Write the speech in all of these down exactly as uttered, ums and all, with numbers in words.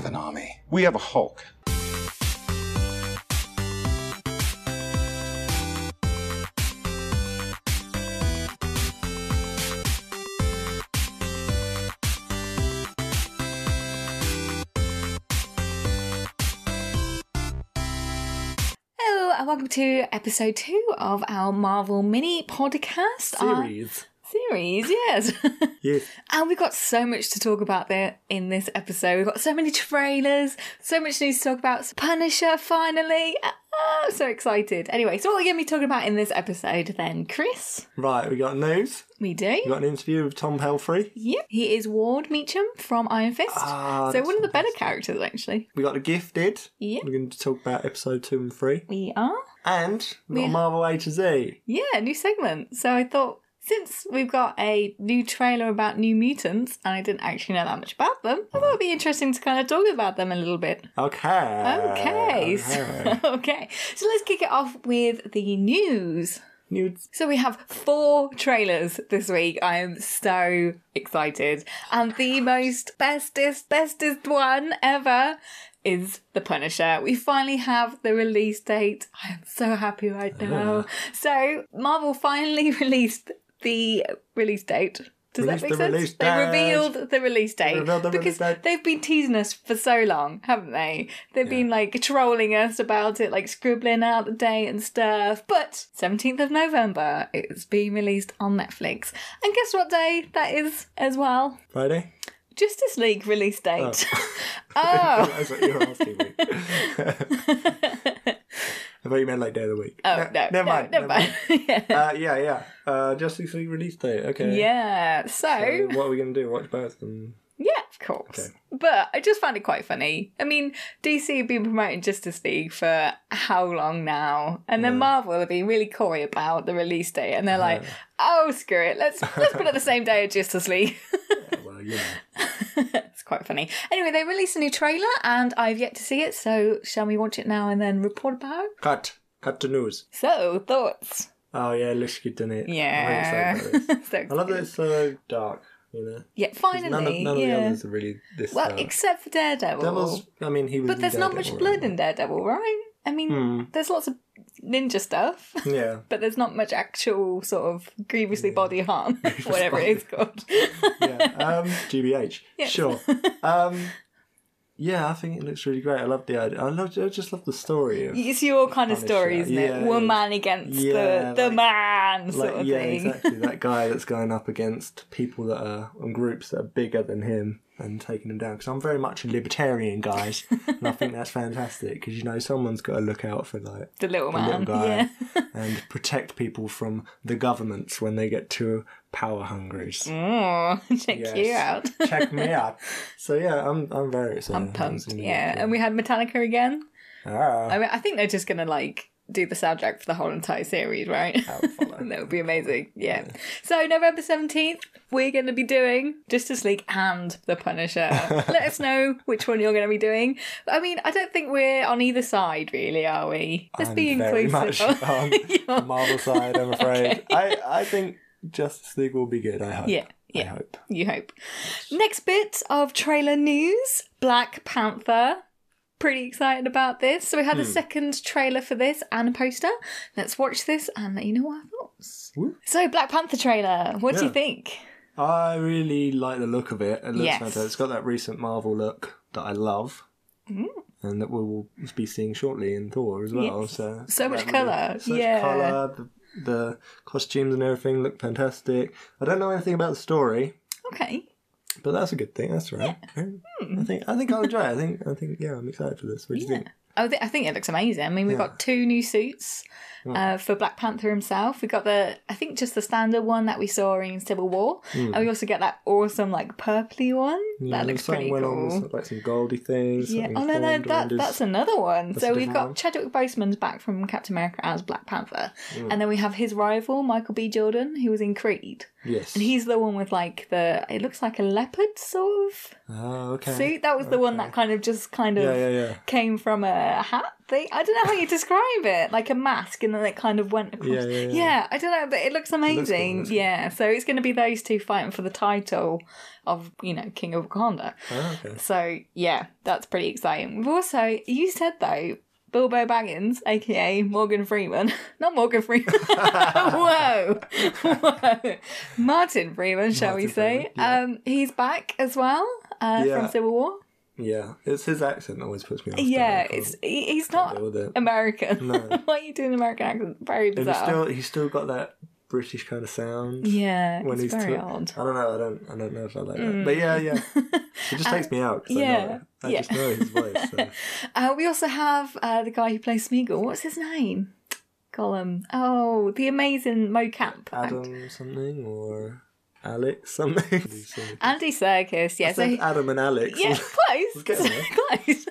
have an army. We have a Hulk. And welcome to episode two of our Marvel mini podcast. Series. Our series, yes. Yes. And we've got so much to talk about there in this episode. We've got so many trailers, so much news to talk about. Punisher, finally. Oh, so excited. Anyway, so what are we going to be talking about in this episode then, Chris? Right, we got news. We do. We got an interview with Tom Pelphrey. Yep. He is Ward Meacham from Iron Fist. Ah, so one of the better fantastic. characters, actually. We got The Gifted. Yep. We're going to talk about episode two and three. We are. And we got We- Marvel A to Z. Yeah, new segment. So I thought, since we've got a new trailer about New Mutants, and I didn't actually know that much about them, I thought it'd be interesting to kind of talk about them a little bit. Okay. Okay, so, okay. So let's kick it off with the news. News. So we have four trailers this week. I am so excited. And the most bestest, bestest one ever is The Punisher. We finally have the release date. I am so happy right now. So Marvel finally released the release date. Does Released that make the sense? release They date. revealed the release date. revealed the because release date. they've been teasing us for so long, haven't they? They've been like trolling us about it, like scribbling out the date and stuff. But seventeenth of November, it's being released on Netflix. And guess what day that is as well? Friday? Justice League release date. Oh. That's what you were asking me. I thought you meant like day of the week. Oh, no, Never no, mind. never mind. yeah. Uh, yeah, yeah. Uh, Justice League release date. Okay. yeah, so, So what are we going to do? Watch both of them? yeah, of course. Okay. But I just found it quite funny. I mean, D C have been promoting Justice League for how long now? And then Marvel have been really coy about the release date. And they're like, oh, screw it. Let's let's put it the same day as Justice League. Yeah, well, yeah. It's quite funny. Anyway, they released a new trailer and I've yet to see it. So shall we watch it now and then report about it? Cut. Cut to news. So, thoughts? Oh, yeah, it looks good, doesn't it? Yeah. I'm very excited about this. So I love that excited. it's so dark, you know? Yeah, 'Cause finally. None of, none yeah. of the others are really this Well, dark. except for Daredevil. Devil's, I mean, he was But in there's not Daredevil, much blood right? in Daredevil, right? I mean, Hmm. there's lots of ninja stuff, Yeah. but there's not much actual sort of grievously body harm, whatever it is called. Yeah. Um, G B H. Yes. Sure. Um, yeah, I think it looks really great. I love the idea. I love. I just love the story of It's your kind of Punisher. story, isn't Yeah, it? it Woman against Yeah, the, the like- man sort like of yeah, thing. exactly. That guy that's going up against people that are and groups that are bigger than him and taking them down. Because I'm very much a libertarian, guys, and I think that's fantastic. Because you know someone's got to look out for like The little the man, little guy yeah. and protect people from the governments when they get too power hungry. Oh, check Yes. you out. Check me out. So yeah, I'm I'm very excited. I'm pumped, It's gonna be yeah. good. And we had Metallica again. Ah, I mean, I think they're just going to like do the soundtrack for the whole entire series, right? I'll follow. That would be amazing. Yeah. So November seventeenth, we're going to be doing Justice League and The Punisher. Let us know which one you're going to be doing. I mean, I don't think we're on either side, really, are we? Let's I'm be very inclusive. much on the Marvel side, I'm afraid. I, I think Justice League will be good, I hope. Yeah, I yeah. hope. You hope. Next bit of trailer news, Black Panther. Pretty excited about this. So we had a second trailer for this and a poster. Let's watch this and let you know our thoughts. Woo. So Black Panther trailer, what do you Yeah. think? I really like the look of it. It looks Yes. fantastic. It's got that recent Marvel look that I love. Mm. And that we will be seeing shortly in Thor as well. Yes. So, So much that really- colour, So yeah. much colour. The, the costumes and everything look fantastic. I don't know anything about the story. Okay. But that's a good thing. That's right. I think I think I'll enjoy it. I think I think yeah, I'm excited for this. What do you think? I, th- I think it looks amazing. I mean, we've Yeah. got two new suits uh, for Black Panther himself. We've got the, I think just the standard one that we saw in Civil War. And we also get that awesome, like, purpley one. Yeah, that looks something pretty went cool. on with, like some goldy things. Yeah. something Oh, no, no, formed that, around his- that's another one. That's so a we've different got one. Chadwick Boseman's back from Captain America as Black Panther. And then we have his rival, Michael B. Jordan, who was in Creed. Yes. And he's the one with like the, it looks like a leopard sort of Oh, okay. suit. That was the one Okay. that kind of just kind of Yeah, yeah, yeah. came from a hat thing. I don't know how you describe it. Like a mask, and then it kind of went across. Yeah, yeah, yeah. I don't know, but it looks amazing. looks cool. Yeah, so it's going to be those two fighting for the title of, you know, King of Wakanda. Oh, okay. So, yeah, that's pretty exciting. We've also, you said though, Bilbo Baggins, aka Morgan Freeman. Not Morgan Freeman. Whoa. Whoa. Martin Freeman, shall Martin we say. Freeman, yeah. Um, he's back as well uh, Yeah. from Civil War. Yeah, it's his accent that always puts me off. Yeah, though. I it's can't- he, he's can't not deal with it. American. No. Why are you doing an American accent? Very And he's bizarre. still he's still got that British kind of sound. yeah, when it's he's very t- odd. I don't know. I don't. I don't know if I like that. But yeah, yeah. It just takes me out. 'cause I yeah, know it. I yeah. just know his voice. So. Uh, we also have uh, the guy who plays Smeagol. What's his name? Gollum. Oh, the amazing mocap. act- Adam something or Alex something. Andy Serkis. Yeah, I so said Adam and Alex. yeah, close, getting there. close.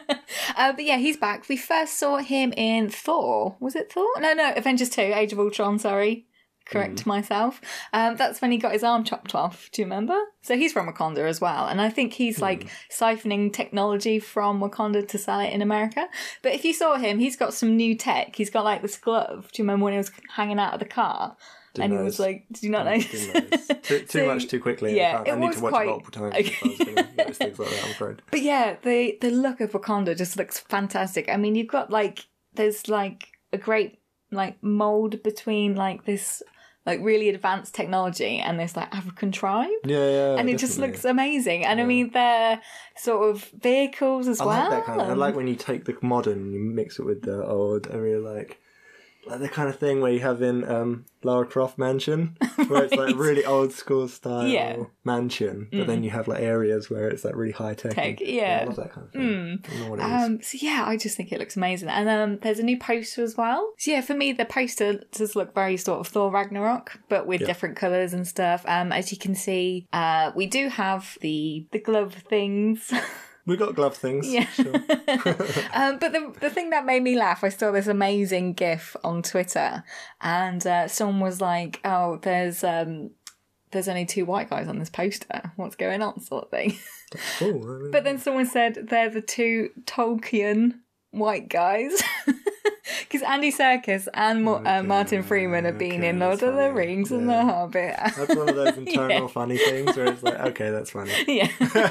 uh, but yeah, he's back. We first saw him in Thor. Was it Thor? No, no, Avengers Two, Age of Ultron. Sorry. Correct myself. Um, that's when he got his arm chopped off. Do you remember? So he's from Wakanda as well, and I think he's like siphoning technology from Wakanda to sell it in America. But if you saw him, he's got some new tech. He's got like this glove. Do you remember when he was hanging out of the car? Didn't and he notice. was like, "Did you not know?" Didn't notice. Too, too So, much too quickly. yeah, I, can't- it I need was to watch quite- it multiple times. Okay. If I was going to notice things like that, I'm afraid. But yeah, the the look of Wakanda just looks fantastic. I mean, you've got like there's like a great like mold between like this like really advanced technology and this like African tribe. Yeah, yeah. And it just definitely. looks amazing. And I mean, they're sort of vehicles as I well. like that kind of. I and- like when you take the modern and you mix it with the old. I really like. Like the kind of thing where you have in um, Lara Croft Mansion, where it's like really old school style Yeah. Mm. mansion, but then you have like areas where it's like really high tech. Tech, and- yeah. I love that kind of thing. I don't know what it is. Um, so yeah, I just think it looks amazing. And um, there's a new poster as well. So yeah, for me, the poster does look very sort of Thor Ragnarok, but with different colours and stuff. Um, as you can see, uh, we do have the the glove things. We got glove things. Yeah. Sure. um, but the the thing that made me laugh, I saw this amazing GIF on Twitter, and uh, someone was like, "Oh, there's um, there's only two white guys on this poster. What's going on?" sort of thing. Cool. I mean, But then someone said they're the two Tolkien white guys. Because Andy Serkis and Mo- uh, Okay, Martin Freeman have been okay, in Lord that's of the funny. Rings and Yeah. The Hobbit. that's one of those internal Yeah. funny things where it's like, okay, that's funny. Yeah.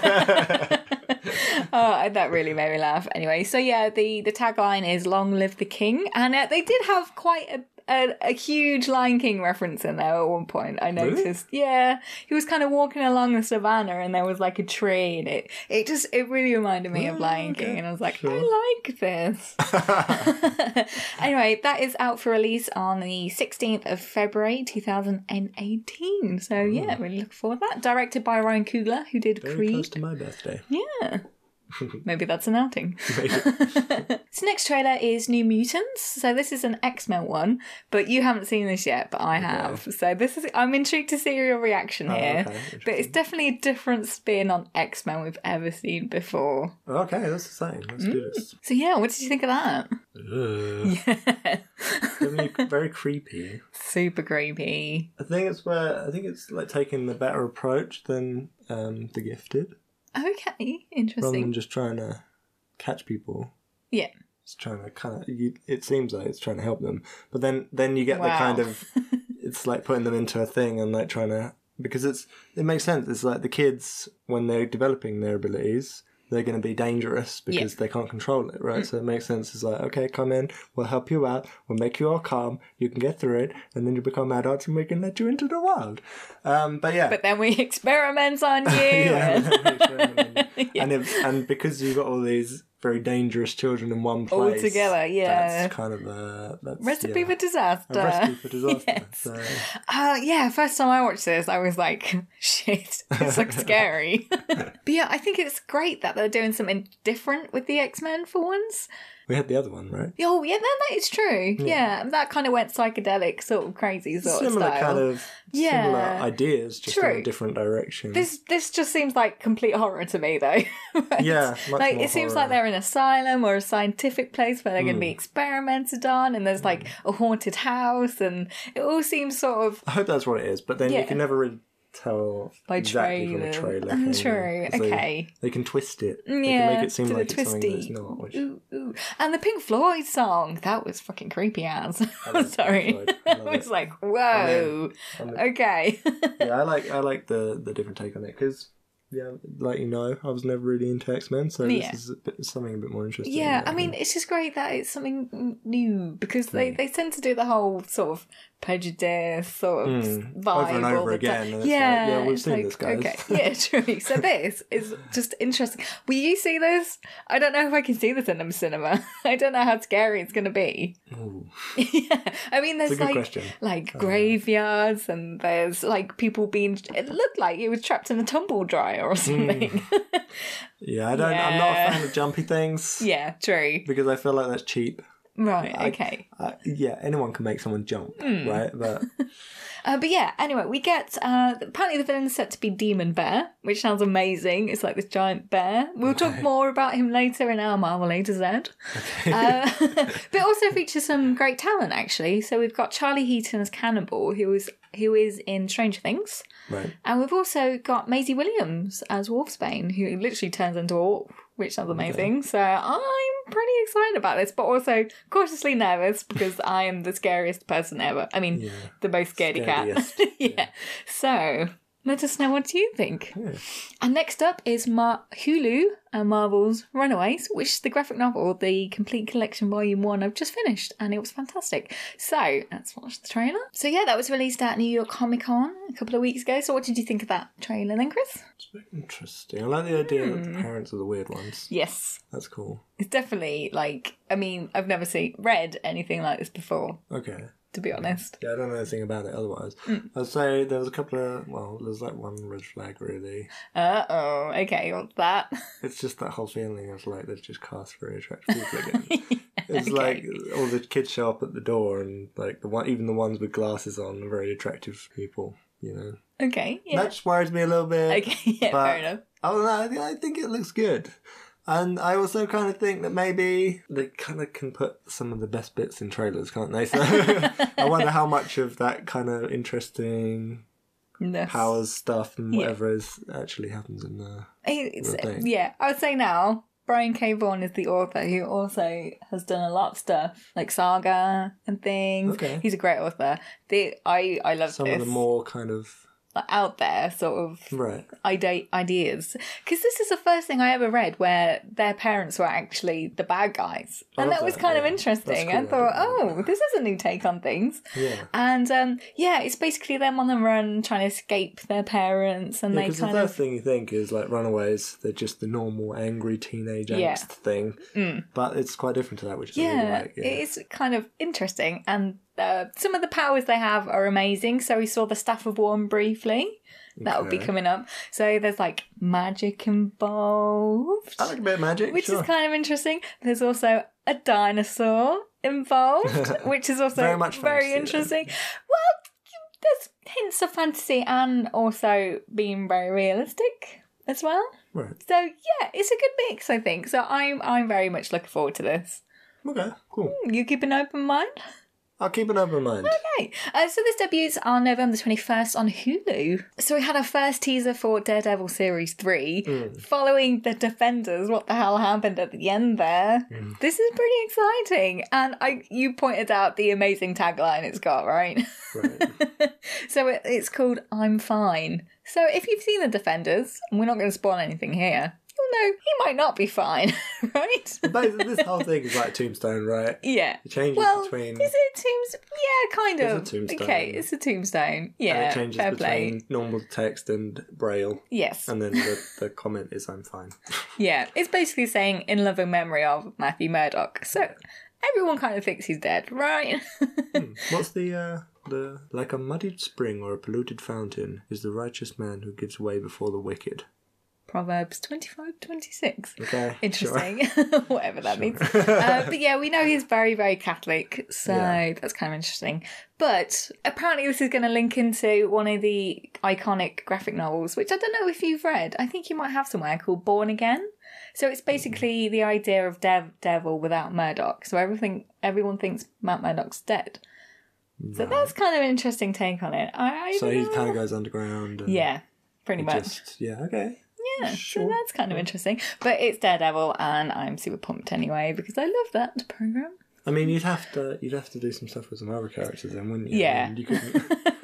Oh, that really made me laugh. Anyway, so yeah, the, the tagline is "Long live the King," and uh, they did have quite a, a a huge Lion King reference in there at one point. I Really? noticed. Yeah, he was kind of walking along the savannah, and there was like a tree, and it it just it really reminded me of Oh, Lion okay. King, and I was like, Sure. I like this. Anyway, that is out for release on the sixteenth of February, two thousand eighteen. So yeah, really look forward to that. Directed by Ryan Coogler, who did Very Creed. close to my birthday. Yeah. Maybe that's an outing. Maybe. This next trailer is New Mutants. So this is an X-Men one, but you haven't seen this yet, but I have. So this is I'm intrigued to see your reaction Oh, here. okay, But it's definitely a different spin on X-Men we've ever seen before. Okay, that's exciting. Let's do this. So yeah, what did you think of that? Ugh. Yeah. Definitely very creepy. Super creepy. I think it's where I think it's like taking the better approach than um, The Gifted, Okay, rather interesting. than just trying to catch people. Yeah. It's trying to kind of. You, it seems like it's trying to help them, but then then you get the Wow. kind of. It's like putting them into a thing and like trying to because it's it makes sense. It's like the kids when they're developing their abilities. They're going to be dangerous because they can't control it, right? So it makes sense. It's like, okay, come in, we'll help you out, we'll make you all calm, you can get through it, and then you become adults and we can let you into the world. Um, but yeah. But then we experiment on you. yeah, Yeah. and if, and because you've got all these very dangerous children in one All place, together, yeah. that's kind of a that's, Recipe yeah, for disaster. a recipe for disaster. Yes. So, Uh, yeah, first time I watched this, I was like, shit, this looks scary. But yeah, I think it's great that they're doing something different with the X-Men for once. We had the other one, right? Oh, yeah, that, that is true. Yeah. yeah. That kind of went psychedelic, sort of crazy sort similar of style. kind of yeah. similar ideas, just true. in a different direction. This this just seems like complete horror to me, though. Right? Yeah, much like more it seems horror. like they're in an asylum or a scientific place where they're going to be experimented on, and there's like a haunted house, and it all seems sort of. I hope that's what it is, but then Yeah. you can never really tell By exactly trailer. from a trailer. Mm, can true, you? So okay. They can twist it. They Yeah, can make it seem to the like it's something that it's twisty. not. Which Ooh, ooh. And the Pink Floyd song, that was fucking creepy as. I love Sorry. Pink Floyd. I I love was it. like, whoa. I'm in. Okay. yeah, I like I like the the different take on it because. Yeah, like you know, I was never really into X-Men, so Yeah. this is a bit, something a bit more interesting. Yeah, I Um, mean, it's just great that it's something new because they, they tend to do the whole sort of prejudice sort of Mm, vibe over and all over the again, time. and it's like, yeah, yeah, we've it's seen like, this, guys. Okay, yeah, true. So this is just interesting. Will you see this? I don't know if I can see this in the cinema. I don't know how scary it's going to be. Ooh, yeah, I mean, there's it's a good like question. like graveyards, and there's like people being. It looked like it was trapped in a tumble dryer or something. Yeah, I don't. I'm not a Yeah. fan of jumpy things yeah, true. because I feel like that's cheap. Right. I- Okay. Uh, yeah, anyone can make someone jump, Hmm. right? But Uh, but yeah, anyway, we get, uh, apparently the villain's set to be Demon Bear, which sounds amazing. It's like this giant bear. We'll talk more about him later in our Marvel A to Z. Uh, but it also features some great talent, actually. So we've got Charlie Heaton as Cannibal, who is, who is in Stranger Things. right, And we've also got Maisie Williams as Wolfsbane, who literally turns into a wolf, which sounds amazing. So I'm pretty excited about this, but also cautiously nervous because I am the scariest person ever. I mean, Yeah. the most scaredy cat. Scariest, yeah. So let us know what you think. yeah. And next up is Mar- Hulu and Marvel's Runaways, which is the graphic novel, the complete collection volume one I've just finished, and it was fantastic. So let's watch the trailer. So yeah, that was released at New York Comic Con a couple of weeks ago. So what did you think of that trailer then, Chris? It's very interesting. I like the idea that Hmm. the parents are the weird ones. Yes. That's cool. It's definitely like, I mean, I've never seen, read anything like this before, Okay. to be honest. Yeah, I don't know anything about it otherwise. Mm. I'd say there was a couple of, well, there's like one red flag really. Uh-oh, okay, what's that? It's just that whole feeling of like they've just cast very attractive people again. It's okay. like all the kids show up at the door and like the one, even the ones with glasses on are very attractive people, you know. Okay, yeah. That just worries me a little bit. Okay, yeah, but fair enough. I don't know, I think, I think it looks good. And I also kind of think that maybe they kind of can put some of the best bits in trailers, can't they? So I wonder how much of that kind of interesting Yes. powers stuff and Yeah. whatever is actually happens in the It's, real thing. yeah, I would say now, Brian K. Vaughan is the author who also has done a lot of stuff, like Saga and things. Okay. He's a great author. The, I, I love some this. of the more kind of like, out there sort of right. ide- ideas. Because this is the first thing I ever read where their parents were actually the bad guys. I And love that was that, kind of yeah. interesting. That's I cool, thought, I didn't know oh, this is a new take on things. Yeah. And um, yeah, it's basically them on the run trying to escape their parents, and Yeah, they because the kind first of thing you think is like Runaways, they're just the normal angry teenage angst Yeah. thing. Mm. But it's quite different to that, which I yeah, really like. Yeah. it is kind of interesting. And uh, some of the powers they have are amazing. So we saw the Staff of Warm briefly. That will be Okay. coming up. So there's like magic involved, I like a bit of magic, which sure. is kind of interesting. There's also a dinosaur involved, which is also Very much very fantasy, then. interesting. Well, there's hints of fantasy and also being very realistic as well. Right. So yeah, it's a good mix, I think. So I'm I'm very much looking forward to this. Okay, cool. You keep an open mind? I'll keep an open mind. Okay, uh, so this debuts on November twenty-first on Hulu. So we had our first teaser for Daredevil Series three, following the Defenders. What the hell happened at the end there? This is pretty exciting. And I, you pointed out the amazing tagline it's got, right? Right. So it, it's called I'm Fine. So if you've seen the Defenders, and we're not going to spoil anything here, you'll know he might not be fine, right? Basically, this whole thing is like Tombstone, right? Yeah. It changes Well, between... is it tombstone? Yeah, kind It's a of. tombstone. Okay, it's a tombstone. Yeah, and it changes fair between play. normal text and braille. Yes. And then the, the comment is, I'm fine. Yeah, it's basically saying in loving memory of Matthew Murdoch. So everyone kind of thinks he's dead, right? Hmm. What's the, uh, the... Like a muddied spring or a polluted fountain is the righteous man who gives way before the wicked. Proverbs twenty-five twenty-six. Okay. Interesting. Sure. Whatever that sure. means. Uh, but yeah, we know he's very, very Catholic. So yeah. that's kind of interesting. But apparently this is going to link into one of the iconic graphic novels, which I don't know if you've read. I think you might have somewhere, called Born Again. So it's basically mm. the idea of Dev- Devil without Murdoch. So everything, everyone thinks Matt Murdoch's dead. Right. So that's kind of an interesting take on it. I, I so he know. kind of goes underground. And yeah, pretty much. Just, yeah, okay. Yeah, sure. so that's kind of interesting. But it's Daredevil, and I'm super pumped anyway because I love that program. I mean, you'd have to you'd have to do some stuff with some other characters then, wouldn't you? Yeah. I mean, you couldn't...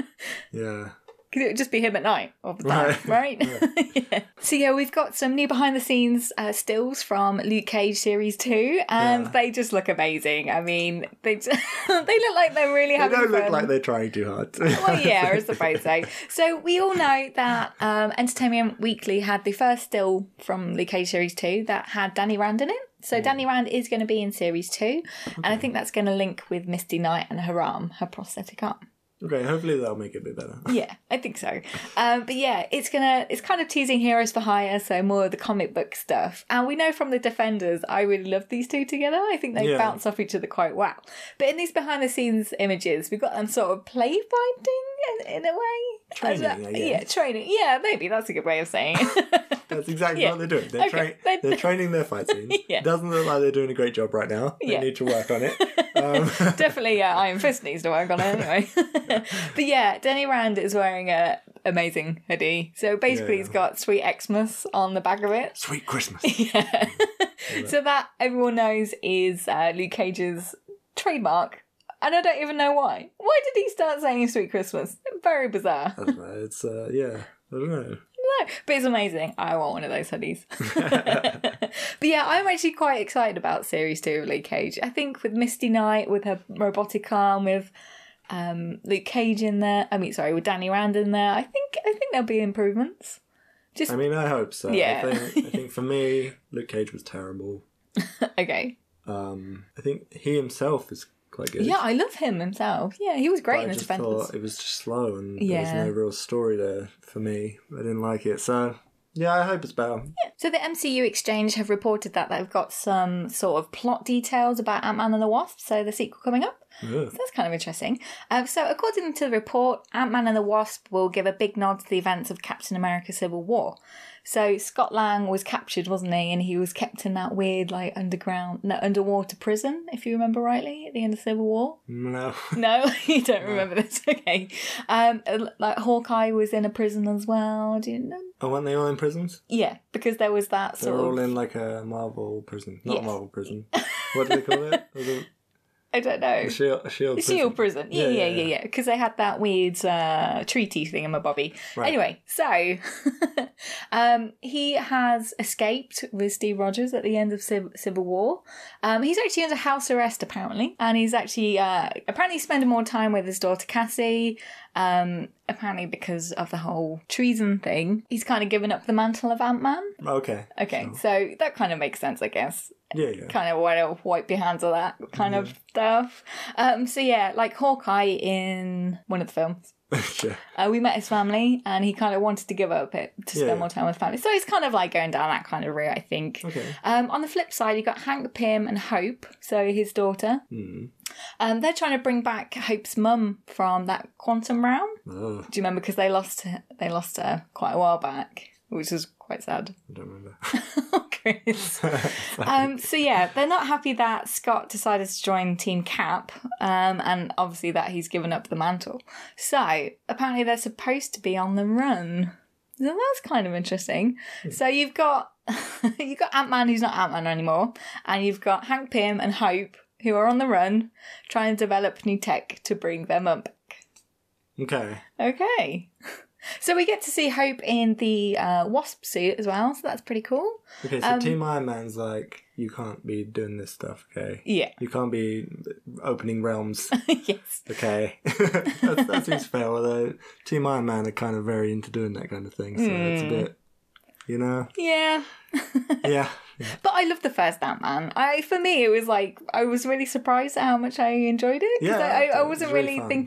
yeah. Because it would just be him at night all the time, right? right? Yeah. yeah. So yeah, we've got some new behind-the-scenes uh, stills from Luke Cage Series two, and yeah. they just look amazing. I mean, they just, they look like they're really having fun. They don't look like they're trying too hard. Well, yeah, I suppose so. So we all know that um, Entertainment Weekly had the first still from Luke Cage Series two that had Danny Rand in it. So Danny Rand is going to be in Series two, okay. and I think that's going to link with Misty Knight and her arm, her prosthetic arm. Okay, hopefully that'll make it a bit better. Yeah, I think so. Um, but yeah, it's gonna it's kind of teasing Heroes for Hire, so more of the comic book stuff. And we know from the Defenders, I really love these two together. I think they yeah. bounce off each other quite well. But in these behind the scenes images, we've got them sort of play fighting in, in a way. Training, I guess. Yeah, training. Yeah, maybe that's a good way of saying it. That's exactly yeah. what they're doing. They're, okay. tra- they're training their fight scenes. yeah. Doesn't look like they're doing a great job right now. They yeah. need to work on it. Um. Definitely, yeah, Iron Fist needs to work on it anyway. But yeah, Danny Rand is wearing a amazing hoodie. So basically, yeah. he's got Sweet Xmas on the back of it. Sweet Christmas. Yeah. So that everyone knows is uh, Luke Cage's trademark. And I don't even know why. Why did he start saying Sweet Christmas? Very bizarre. I don't know. It's, uh, yeah, I don't know. No, but it's amazing. I want one of those hoodies. But yeah, I'm actually quite excited about Series two of Luke Cage. I think with Misty Knight, with her robotic arm, with um, Luke Cage in there, I mean, sorry, with Danny Rand in there, I think I think there'll be improvements. Just, I mean, I hope so. Yeah. I think, I think for me, Luke Cage was terrible. Okay. Um, I think he himself is quite good. Yeah, I love him himself. Yeah, he was great but in I the just Defenders. thought it was just slow and yeah. there was no real story there for me. I didn't like it. So, yeah, I hope it's better. Yeah. So the M C U Exchange have reported that they've got some sort of plot details about Ant-Man and the Wasp, so the sequel coming up. Yeah. So that's kind of interesting. Um, so according to the report, Ant-Man and the Wasp will give a big nod to the events of Captain America Civil War. So Scott Lang was captured, wasn't he? And he was kept in that weird, like, underground, no, underwater prison, if you remember rightly, at the end of Civil War. No. No? You don't no. remember this? Okay. Um, like, Hawkeye was in a prison as well. Do you know? Oh, weren't they all in prisons? Yeah, because there was that they sort of... They were all in, like, a Marvel prison. Not yes. a Marvel prison. What do they call it? Was it... I don't know. A shield, a shield prison. Shield prison. Yeah, yeah, yeah, yeah. Because yeah. they had that weird uh, treaty thingamabobby. Right. Anyway, so um, he has escaped with Steve Rogers at the end of Civ- Civil War. Um, he's actually under house arrest, apparently. And he's actually uh, apparently spending more time with his daughter Cassie. Um, apparently because of the whole treason thing. He's kind of given up the mantle of Ant-Man. Okay. Okay, so, so that kind of makes sense, I guess. Yeah, yeah. Kind of want to wipe your hands of that kind yeah. of stuff. Um, so yeah, like Hawkeye in one of the films. Sure. Uh, we met his family and he kind of wanted to give up it to spend yeah. more time with family. So he's kind of like going down that kind of route, I think. Okay. Um, on the flip side, you got Hank Pym and Hope, so his daughter. Mm. Um, they're trying to bring back Hope's mum from that quantum realm. Oh. Do you remember? Because they lost her, they lost her quite a while back, which was quite sad. I don't remember. Chris. um, so yeah, they're not happy that Scott decided to join Team Cap, um, and obviously that he's given up the mantle. So apparently they're supposed to be on the run. So that's kind of interesting. Mm. So you've got you've got Ant-Man who's not Ant-Man anymore, and you've got Hank Pym and Hope who are on the run, trying to develop new tech to bring them up back. Okay. Okay. So we get to see Hope in the uh, Wasp suit as well, so that's pretty cool. Okay, so um, Team Iron Man's like, you can't be doing this stuff, okay? Yeah. You can't be opening realms. Yes. Okay. that, that seems fair, although Team Iron Man are kind of very into doing that kind of thing, so mm. it's a bit, you know? Yeah. yeah. Yeah. But I loved the first Ant-Man. I, for me, it was like, I was really surprised at how much I enjoyed it. Yeah, I, I, I it wasn't was really really fun. thinking of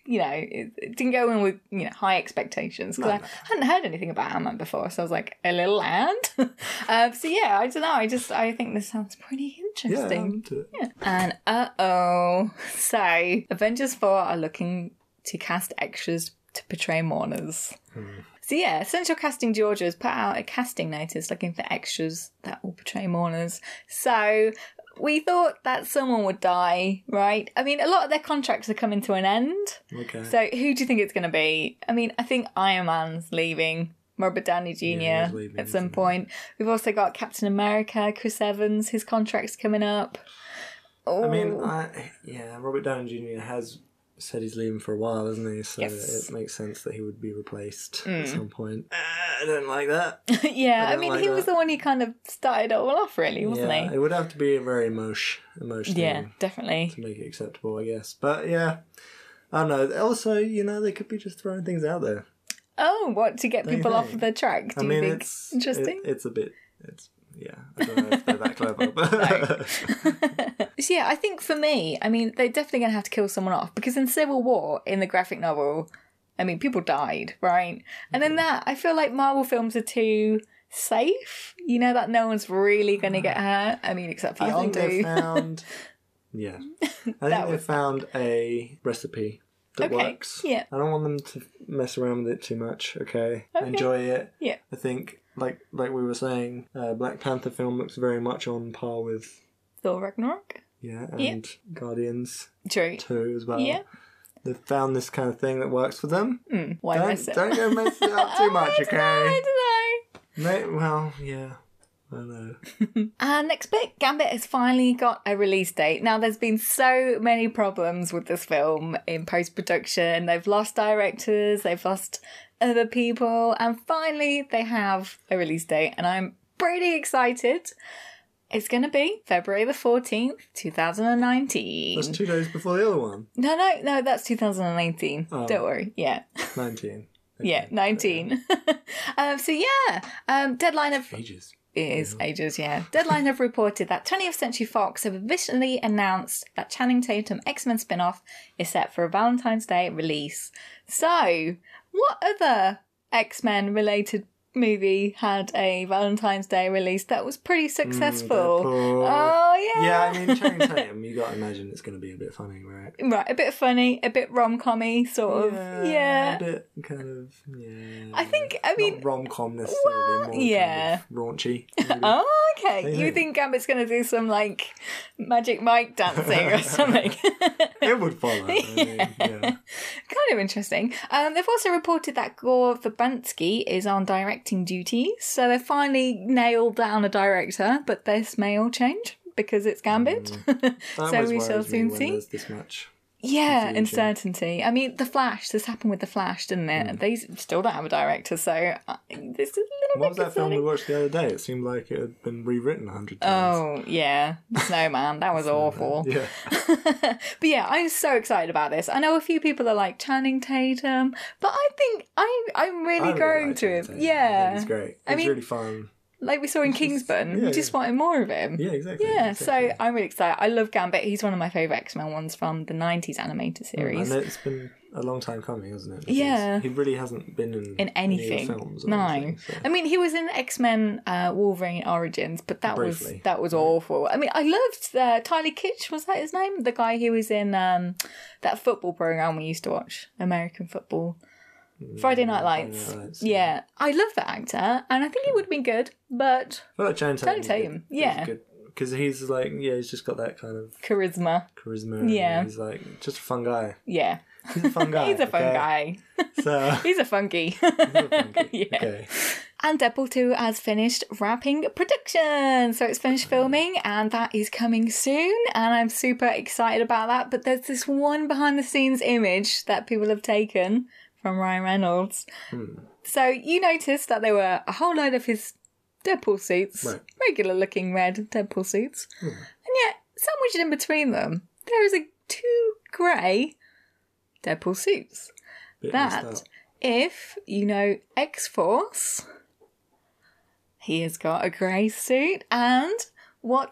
you know, it, it didn't go in with, you know, high expectations because No, I no. hadn't heard anything about Ant-Man before. So I was like, a little ant? um, so yeah, I don't know. I just, I think this sounds pretty Yeah, interesting. I'm into it. Yeah. And uh-oh. So, Avengers four are looking to cast extras to portray mourners. Hmm. So yeah, Central Casting Georgia has put out a casting notice looking for extras that will portray mourners. So we thought that someone would die, right? I mean, a lot of their contracts are coming to an end. Okay. So who do you think it's going to be? I mean, I think Iron Man's leaving. Robert Downey Junior Yeah, he's leaving, at some isn't he? point. We've also got Captain America, Chris Evans. His contract's coming up. Oh. I mean, I, yeah, Robert Downey Junior has said he's leaving for a while, hasn't he? So Yes. it makes sense that he would be replaced Mm. at some point. Uh, I don't like that. yeah, I I, don't mean, like he was that. the one who kind of started it all off, really, wasn't yeah, he? it would have to be a very emotion, emotional Yeah, definitely. to make it acceptable, I guess. But yeah, I don't know. Also, you know, they could be just throwing things out there. Oh, what, to get Don't you people off think? of the track? Do I you mean, think it's interesting? It, it's a bit. It's yeah. I don't know if they're that clever, but So yeah, I think for me, I mean, they're definitely going to have to kill someone off because in Civil War, in the graphic novel, I mean, people died, right? And then that, I feel like Marvel films are too safe. You know, that no one's really going to get hurt. I mean, except for I think they Yondu. found. Yeah, I think That they was- found a recipe that Okay, works. yeah. I don't want them to mess around with it too much. Okay, Okay. enjoy it. Yeah. I think, like like we were saying, uh, Black Panther film looks very much on par with Thor Ragnarok. yeah, Yeah. and Guardians True. two as well. Yeah. They've found this kind of thing that works for them. Mm, why don't, mess it? don't go mess it up too much, I don't okay? know, I don't know. May- well, yeah. I know. And next bit, Gambit has finally got a release date. Now, there's been so many problems with this film in post-production. They've lost directors, they've lost other people, and finally they have a release date, and I'm pretty excited. It's going to be February the fourteenth, twenty nineteen. That's two days before the other one. No, no, no, that's two thousand nineteen. Oh. Don't worry. Yeah. nineteen. Yeah, Okay. nineteen. um, so, yeah, um, deadline of... Ages. It is ages, yeah. Deadline have reported that twentieth Century Fox have officially announced that Channing Tatum X-Men spin-off is set for a Valentine's Day release. So, what other X-Men related movie had a Valentine's Day release that was pretty successful? Deadpool. Oh, yeah. Yeah, I mean, Channing Tatum, you got to imagine it's going to be a bit funny, right? Right, a bit funny, a bit rom-commy, sort of. Yeah. A bit kind of, yeah. I think, I mean... Not rom-com necessarily, well, more yeah. kind of raunchy. maybe. Oh, okay. What do you You think? think Gambit's going to do some, like, Magic Mike dancing or something? It would follow. I mean, yeah. Kind of interesting. Um, they've also reported that Gore Verbinski is on directing duties, so they've finally nailed down a director, but this may all change because it's Gambit. That so always we worries shall me soon when see. there's this much. Yeah, confusion. uncertainty. I mean, The Flash, this happened with The Flash, didn't it? Mm. They still don't have a director, so uh, this is a little What bit was that film we concerning. watched the other day? It seemed like it had been rewritten a hundred times. Oh, yeah. Snowman. That was awful. Yeah. But yeah, I'm so excited about this. I know a few people are like Channing Tatum, but I think I, I'm really I really growing like to Channing him. Tatum. Yeah. I think he's great. I It's mean- really fun. Like we saw in It's just- Kingsburn. yeah, we just yeah. wanted more of him. Yeah, exactly. Yeah, exactly. so I'm really excited. I love Gambit. He's one of my favourite X-Men ones from the nineties animated series. And it's been a long time coming, hasn't it? Because Yeah. He really hasn't been in, in anything. any films. or No. anything, so. I mean, he was in X-Men uh, Wolverine Origins, but that Briefly. was that was awful. I mean, I loved uh, Tyler Kitsch, was that his name? The guy who was in um, that football program we used to watch, American football. Friday Night Lights. Friday Night Lights, Yeah. I love that actor, and I think he would have been good, but I feel like Channing Tatum. Channing Tatum, yeah. Because he's like, yeah, he's just got that kind of charisma. charisma. and Yeah. He's like, just a fun guy. Yeah. He's a fun guy. He's a fun okay? guy. So, He's a funky. he's a fun guy. Yeah. Okay. And Deadpool two has finished wrapping production. So it's finished filming and that is coming soon. And I'm super excited about that. But there's this one behind the scenes image that people have taken from Ryan Reynolds. Hmm. So you noticed that there were a whole load of his Deadpool suits, Right. regular looking red Deadpool suits. Hmm. And yet, sandwiched in between them, there is a two grey Deadpool suits. Bit That, messed up. if you know X-Force, he has got a grey suit. And what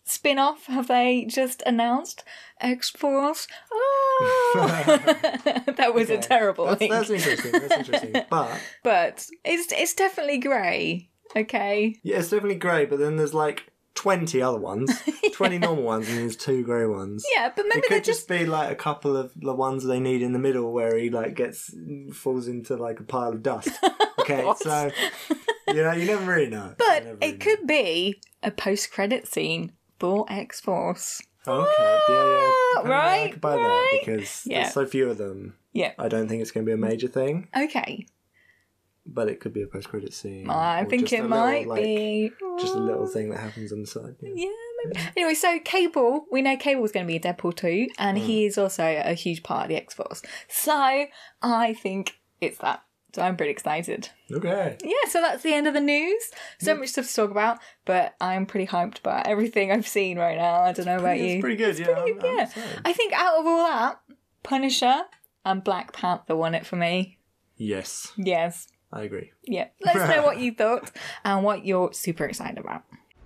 spin-off have they just announced? X-Force? Oh! That was Okay. a terrible That's, link. that's interesting. That's interesting. But But it's it's definitely grey, okay? yeah, it's definitely grey. But then there's like twenty other ones, twenty normal ones, and there's two grey ones. Yeah, but maybe It they're could just... just be like a couple of the ones they need in the middle where he like gets falls into like a pile of dust. Okay, What? so you know you never really know. You But never it really could be a post-credit scene for X-Force. know. Okay, yeah, yeah, depending on how I Right, could buy right. that because Yeah. there's so few of them. Yeah. I don't think it's going to be a major thing, Okay. but it could be a post-credit scene. I or think just it a little, might like, be. just a little thing that happens on the side. Yeah. Yeah, maybe. Anyway, so Cable, we know Cable's going to be in Deadpool two, and Mm. he is also a huge part of the X-Force. So I think it's that. So I'm pretty excited. Okay. Yeah, so that's the end of the news. So much stuff to talk about, but I'm pretty hyped about everything I've seen right now. I don't know about It's you. pretty good. Yeah. I'm- I'm yeah. excited. I think out of all that, Punisher and Black Panther won it for me. Yes, Yes. I agree. Yeah. Let us know what you thought and what you're super excited about.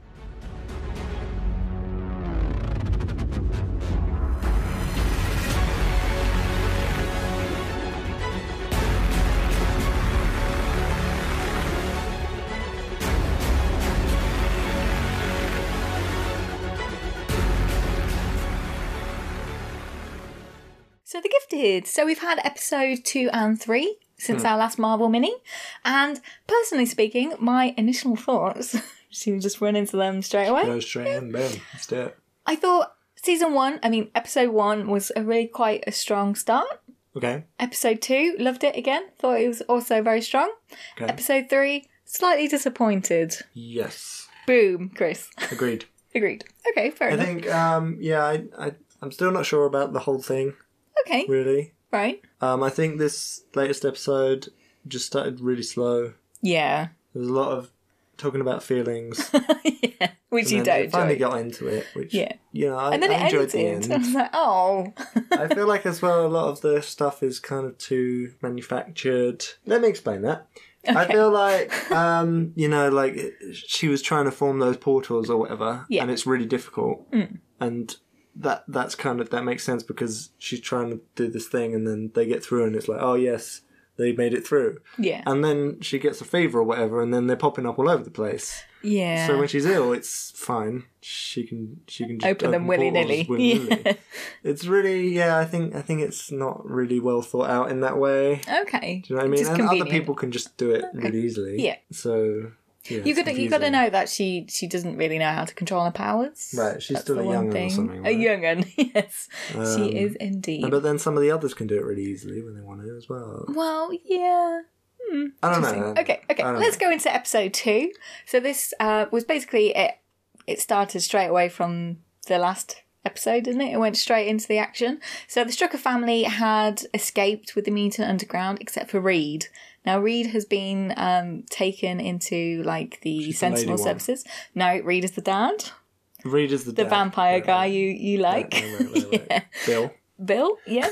So The Gifted. So we've had episode two and three since our last Marvel mini. And personally speaking, my initial thoughts, should we just run into them straight away? Go straight in, boom. Let's do it. I thought season one, I mean, episode one was a really quite a strong start. Okay. Episode two, loved it again. Thought it was also very strong. Okay. Episode three, slightly disappointed. Yes. Boom, Chris. Agreed. Agreed. Okay, fair I enough. think, um, yeah, I, I, I'm still not sure about the whole thing, Okay, really. right. Um, I think this latest episode just started really slow. Yeah. There was a lot of talking about feelings. Yeah, which and you then don't it finally enjoy. got into it, which, Yeah. you know, I, And then I it enjoyed ended. the I end. was like, oh. I feel like as well a lot of the stuff is kind of too manufactured. Let me explain that. I Okay. feel like, um, you know, like it- she was trying to form those portals or whatever, Yeah. and it's really difficult. Mm. And that that's kind of that makes sense because she's trying to do this thing, and then they get through, and it's like, oh yes, they made it through. Yeah. And then she gets a fever or whatever, and then they're popping up all over the place. Yeah. So when she's ill, it's fine. She can she can just Open them portals willy-nilly. willy-nilly. Yeah. It's really yeah. I think I think it's not really well thought out in that way. Okay. Do you know what I mean? Just And convenient. other people can just do it really easily. Yeah. So yeah, You it's got you got to confusing. know that she she doesn't really know how to control her powers. Right, she's That's still the a one young 'un or thing. something, A right? young 'un, yes, Um, she is indeed. But then some of the others can do it really easily when they want to as well. Well, yeah. I don't Interesting. know. Okay, okay. I don't Let's know. go into episode two. So this uh, was basically it. It started straight away from the last episode, didn't it? It went straight into the action. So the Strucker family had escaped with the mutant underground, except for Reed. Now Reed has been um, taken into like the She's the lady Sentinel one. services. No, Reed is the dad, Reed is the the dad. vampire Right, guy right. you you like. Right, right, right, right. Yeah. Bill. Bill, yes.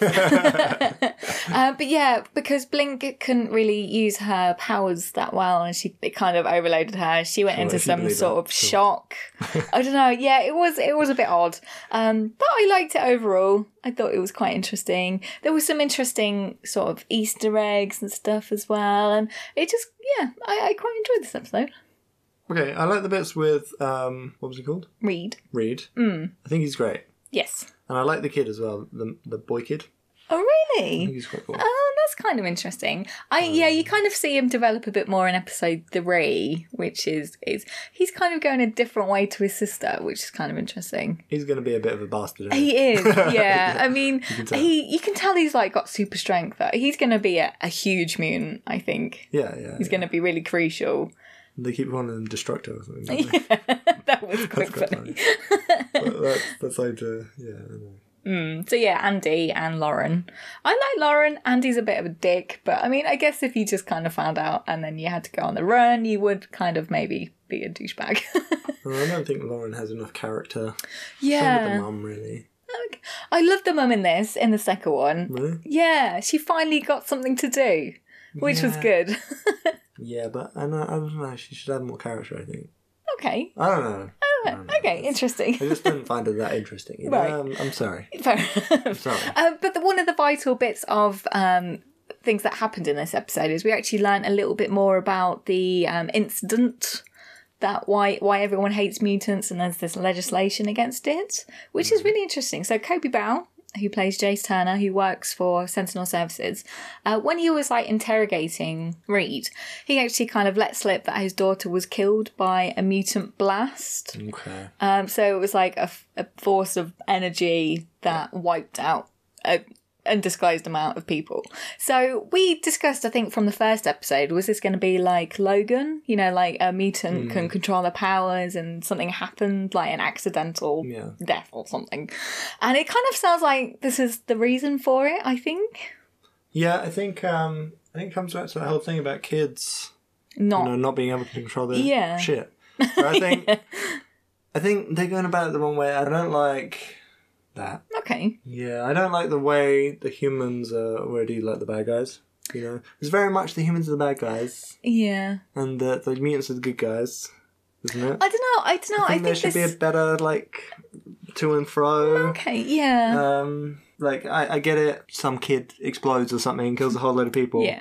uh, but yeah, because Blink couldn't really use her powers that well, and she it kind of overloaded her. She went Sure, into if you some believe sort that, of sure. shock. I don't know. Yeah, it was it was a bit odd, um, but I liked it overall. I thought it was quite interesting. There was some interesting sort of Easter eggs and stuff as well, and it just yeah, I, I quite enjoyed this episode. Okay, I like the bits with um, what was he called? Reed, Reed. Mm. I think he's great, yes. and I like the kid as well. The the boy kid. Oh I think really? he's quite cool. Oh, that's kind of interesting. I yeah, you kind of see him develop a bit more in episode three, which is is he's kind of going a different way to his sister, which is kind of interesting. He's going to be a bit of a bastard. Isn't he? He is, yeah. I mean, can tell. he you can tell he's like got super strength. Though. He's going to be a, a huge mutant. I think Yeah, yeah. he's yeah. going to be really crucial. They keep calling him Destructor or something. Don't they? That was quite quite funny. But that's that's like to yeah. I don't know. Mm, so yeah, Andy and Lauren. I like Lauren. Andy's a bit of a dick, but I mean, I guess if you just kind of found out and then you had to go on the run, you would kind of maybe be a douchebag. Well, I don't think Lauren has enough character. Same with the Yeah. mum, really. Okay. I love the mum in this, in the second one. Really? Yeah, she finally got something to do, which was Yeah. good. Yeah, but I, know, I don't know. She should have more character, I think. Okay. I don't know. I Ah, okay, interesting. I just didn't find it that interesting. You know? Right. um, I'm sorry. Fair enough. I'm sorry. Um, but the, one of the vital bits of um, things that happened in this episode is we actually learned a little bit more about the um, incident, that why why everyone hates mutants, and there's this legislation against it, which is really interesting. So Kobe Bell, who plays Jace Turner, who works for Sentinel Services, uh, when he was like interrogating Reed, he actually kind of let slip that his daughter was killed by a mutant blast. Okay. Um, so it was like a, a force of energy that wiped out a undisclosed amount of people. So we discussed, I think, from the first episode, was this going to be like Logan? You know, like a mutant mm. can control their powers and something happened, like an accidental yeah. death or something. And it kind of sounds like this is the reason for it, I think. Yeah, I think um, I think it comes back to that whole thing about kids not you know, not being able to control their yeah. shit. So I think yeah. I think they're going about it the wrong way. I don't like that. Okay. Yeah, I don't like the way the humans are already like the bad guys. You know, it's very much the humans are the bad guys. Yeah. And the, the mutants are the good guys, isn't it? I don't know. I don't know. I think I there think should this... be a better like to and fro. Okay. Yeah. Um, like I, I get it. Some kid explodes or something, kills a whole load of people. Yeah.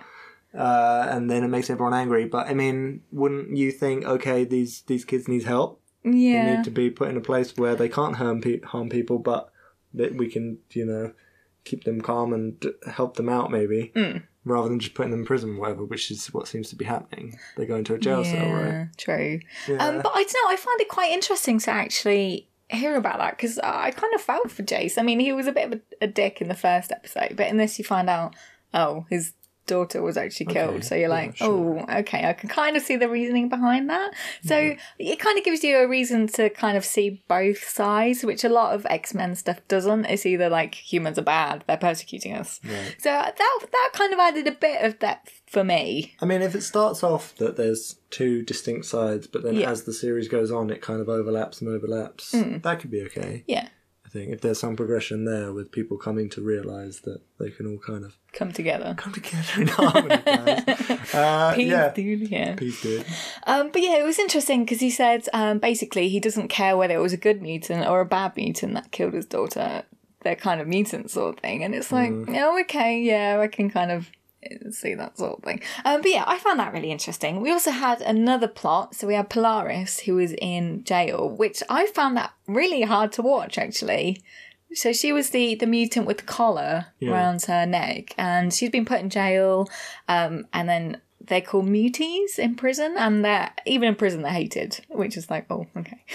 Uh, and then it makes everyone angry. But I mean, wouldn't you think? Okay, these these kids need help. Yeah. They need to be put in a place where they can't harm pe- harm people, but that we can, you know, keep them calm and help them out maybe, mm. rather than just putting them in prison or whatever, which is what seems to be happening. They go into a jail yeah, cell, right? True. Yeah. Um, but I don't know, I find it quite interesting to actually hear about that, because I kind of felt for Jace. I mean, he was a bit of a, a dick in the first episode, but in this you find out, oh, his daughter was actually killed. Okay. So you're like, yeah, sure. oh, okay, I can kind of see the reasoning behind that. So yeah. it kind of gives you a reason to kind of see both sides, which a lot of X-Men stuff doesn't. It's either like humans are bad, they're persecuting us. Right. So that that kind of added a bit of depth for me. I mean, if it starts off that there's two distinct sides, but then yeah. as the series goes on, it kind of overlaps and overlaps, mm. that could be okay. Yeah. I think if there's some progression there with people coming to realise that they can all kind of come together, come together in harmony, guys. Uh, Peace, yeah. dude. Yeah. Peace, dude. Um, but yeah, it was interesting because he said um, basically he doesn't care whether it was a good mutant or a bad mutant that killed his daughter. They're kind of mutants, sort of thing, and it's like, mm. oh, okay, yeah, I can kind of see that sort of thing. Um, but yeah, I found that really interesting. We also had another plot. So we had Polaris, who was in jail, which I found that really hard to watch, actually. So she was the, the mutant with the collar yeah. around her neck, and she's been put in jail, um, and then they're called muties in prison, and they're even in prison they're hated, which is like, oh, okay.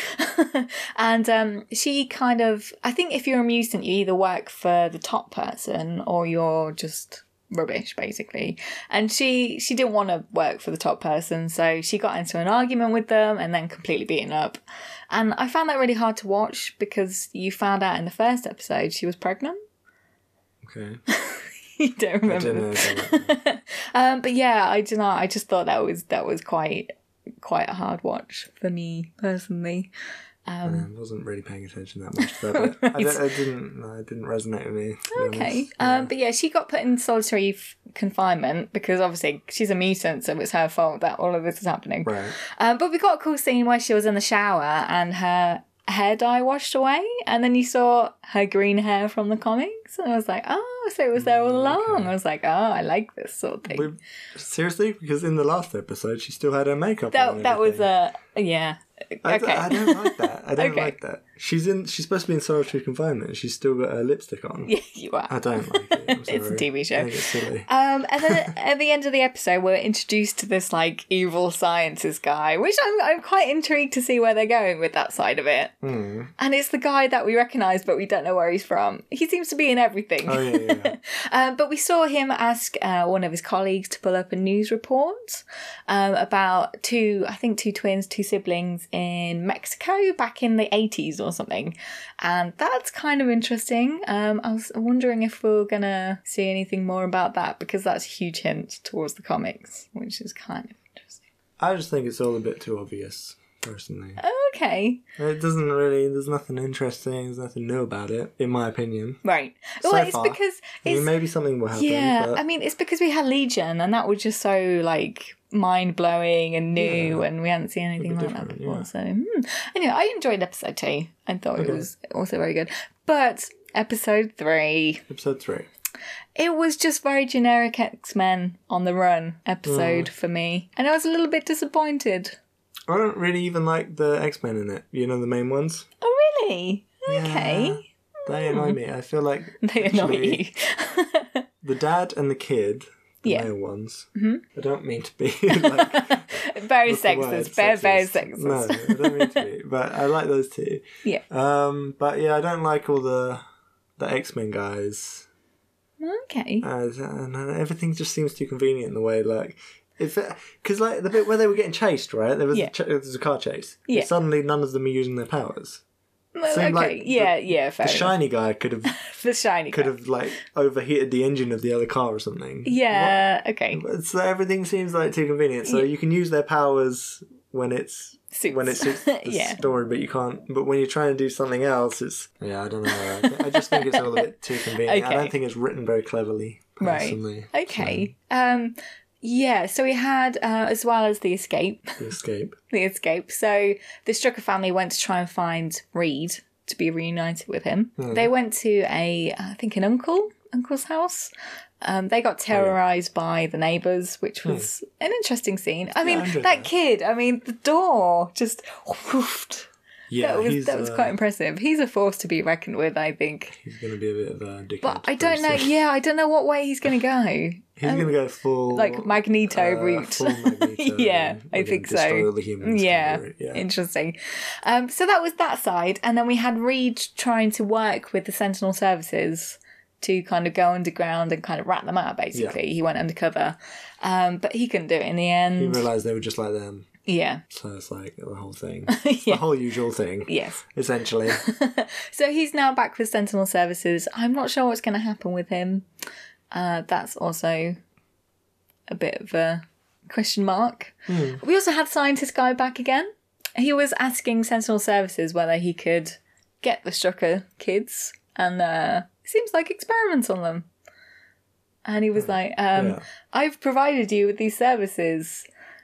And um, she kind of, I think if you're a mutant, you either work for the top person or you're just rubbish, basically. And she she didn't want to work for the top person, so she got into an argument with them and then completely beaten up. And I found that really hard to watch because you found out in the first episode she was pregnant. Okay. You don't remember? I don't know. um, but yeah, I don't know. I just thought that was that was quite quite a hard watch for me personally. Um, I wasn't really paying attention that much to that, but right. I, I didn't. No, it didn't resonate with me. Okay, yeah. um, but yeah, she got put in solitary f- confinement because obviously she's a mutant, so it's her fault that all of this is happening. Right. Um, but we got a cool scene where she was in the shower and her hair dye washed away, and then you saw her green hair from the comics, and I was like, oh, so it was there all along. Okay. I was like, oh, I like this sort of thing. We, seriously, because in the last episode she still had her makeup that on. And that was everything. a uh, yeah. I, Okay. I don't like that. I don't Okay. like that. She's in. She's supposed to be in solitary confinement, and she's still got her lipstick on. Yeah, you are. I don't like it. I'm It's a sorry. T V show. I think it's silly. Um, and then at the end of the episode, we're introduced to this like evil sciences guy, which I'm I'm quite intrigued to see where they're going with that side of it. Hmm. And it's the guy that we recognise, but we don't know where he's from. He seems to be in everything. Oh yeah, yeah. um, but we saw him ask uh, one of his colleagues to pull up a news report um, about two, I think, two twins, two siblings in Mexico back in the eighties or something. And that's kind of interesting. Um, I was wondering if we're going to see anything more about that, because that's a huge hint towards the comics, which is kind of interesting. I just think it's all a bit too obvious, personally. okay. It doesn't really. There's nothing interesting. There's nothing new about it, in my opinion. Right. So Well, it's far. because I it's mean, maybe something will happen. yeah. but I mean, it's because we had Legion, and that was just so like mind blowing and new, Yeah. and we hadn't seen anything bit like that different, before. yeah. So hmm. Anyway, I enjoyed episode two. I thought it Okay. was also very good, but episode three. episode three. It was just very generic X-Men on the run episode Mm. for me. And I was a little bit disappointed. I don't really even like the X-Men in it. You know, the main ones. Oh, really? Okay. Yeah, they annoy me. I feel like They annoy actually, you. the dad and the kid, the Yeah. male ones. Mhm. I don't mean to be like Very what's the word? sexist. Very, very Sexist. sexist. No, I don't mean to be, but I like those two. Yeah. Um, but yeah, I don't like all the the X-Men guys. Okay. Uh, and uh, everything just seems too convenient in the way, like, if because like the bit where they were getting chased, right? There was Yeah. a ch- there was a car chase. And Yeah. suddenly, none of them are using their powers. Well, seemed okay. like yeah, yeah, fair The enough. shiny guy could have The shiny could guy. have like overheated the engine of the other car or something. Yeah, okay. What? So everything seems like too convenient. So Yeah. you can use their powers when it's Suits. when it suits the Yeah. story, but you can't. But when you're trying to do something else, it's yeah, I don't know. I, I just think it's all a bit too convenient. I Okay. don't think it's written very cleverly, Right. personally. Okay. Um, yeah, so we had, uh, as well as the escape, So, the escape. the escape. So the Strucker family went to try and find Reed to be reunited with him. Hmm. They went to a, I think, an uncle, uncle's house. Um, they got terrorized by the neighbours, which was an interesting scene. I mean, Hmm. I enjoyed that that. kid, I mean, the door just whoofed. Yeah, that was he's, that was uh, quite impressive. He's a force to be reckoned with, I think. He's going to be a bit of a dickhead. But I don't know. very soon. Yeah, I don't know what way he's going to go. He's going to go full Like Magneto uh, route. full Magneto. Yeah, I We're gonna think so. destroy all the humans. Yeah, kind of route, yeah. interesting. Um, so that was that side, and then we had Reed trying to work with the Sentinel services to kind of go underground and kind of rat them out. Basically, he went undercover, um, but he couldn't do it in the He end. realised they were just like them. Yeah. So it's like the whole thing. It's Yeah. the whole usual thing, Yes. essentially. So he's now back with Sentinel services. I'm not sure what's going to happen with him. Uh, that's also a bit of a question mark. Hmm. We also had Scientist Guy back again. He was asking Sentinel services whether he could get the Strucker kids and uh, it seems like experiments on them. And he was like, um, Yeah. I've provided you with these services.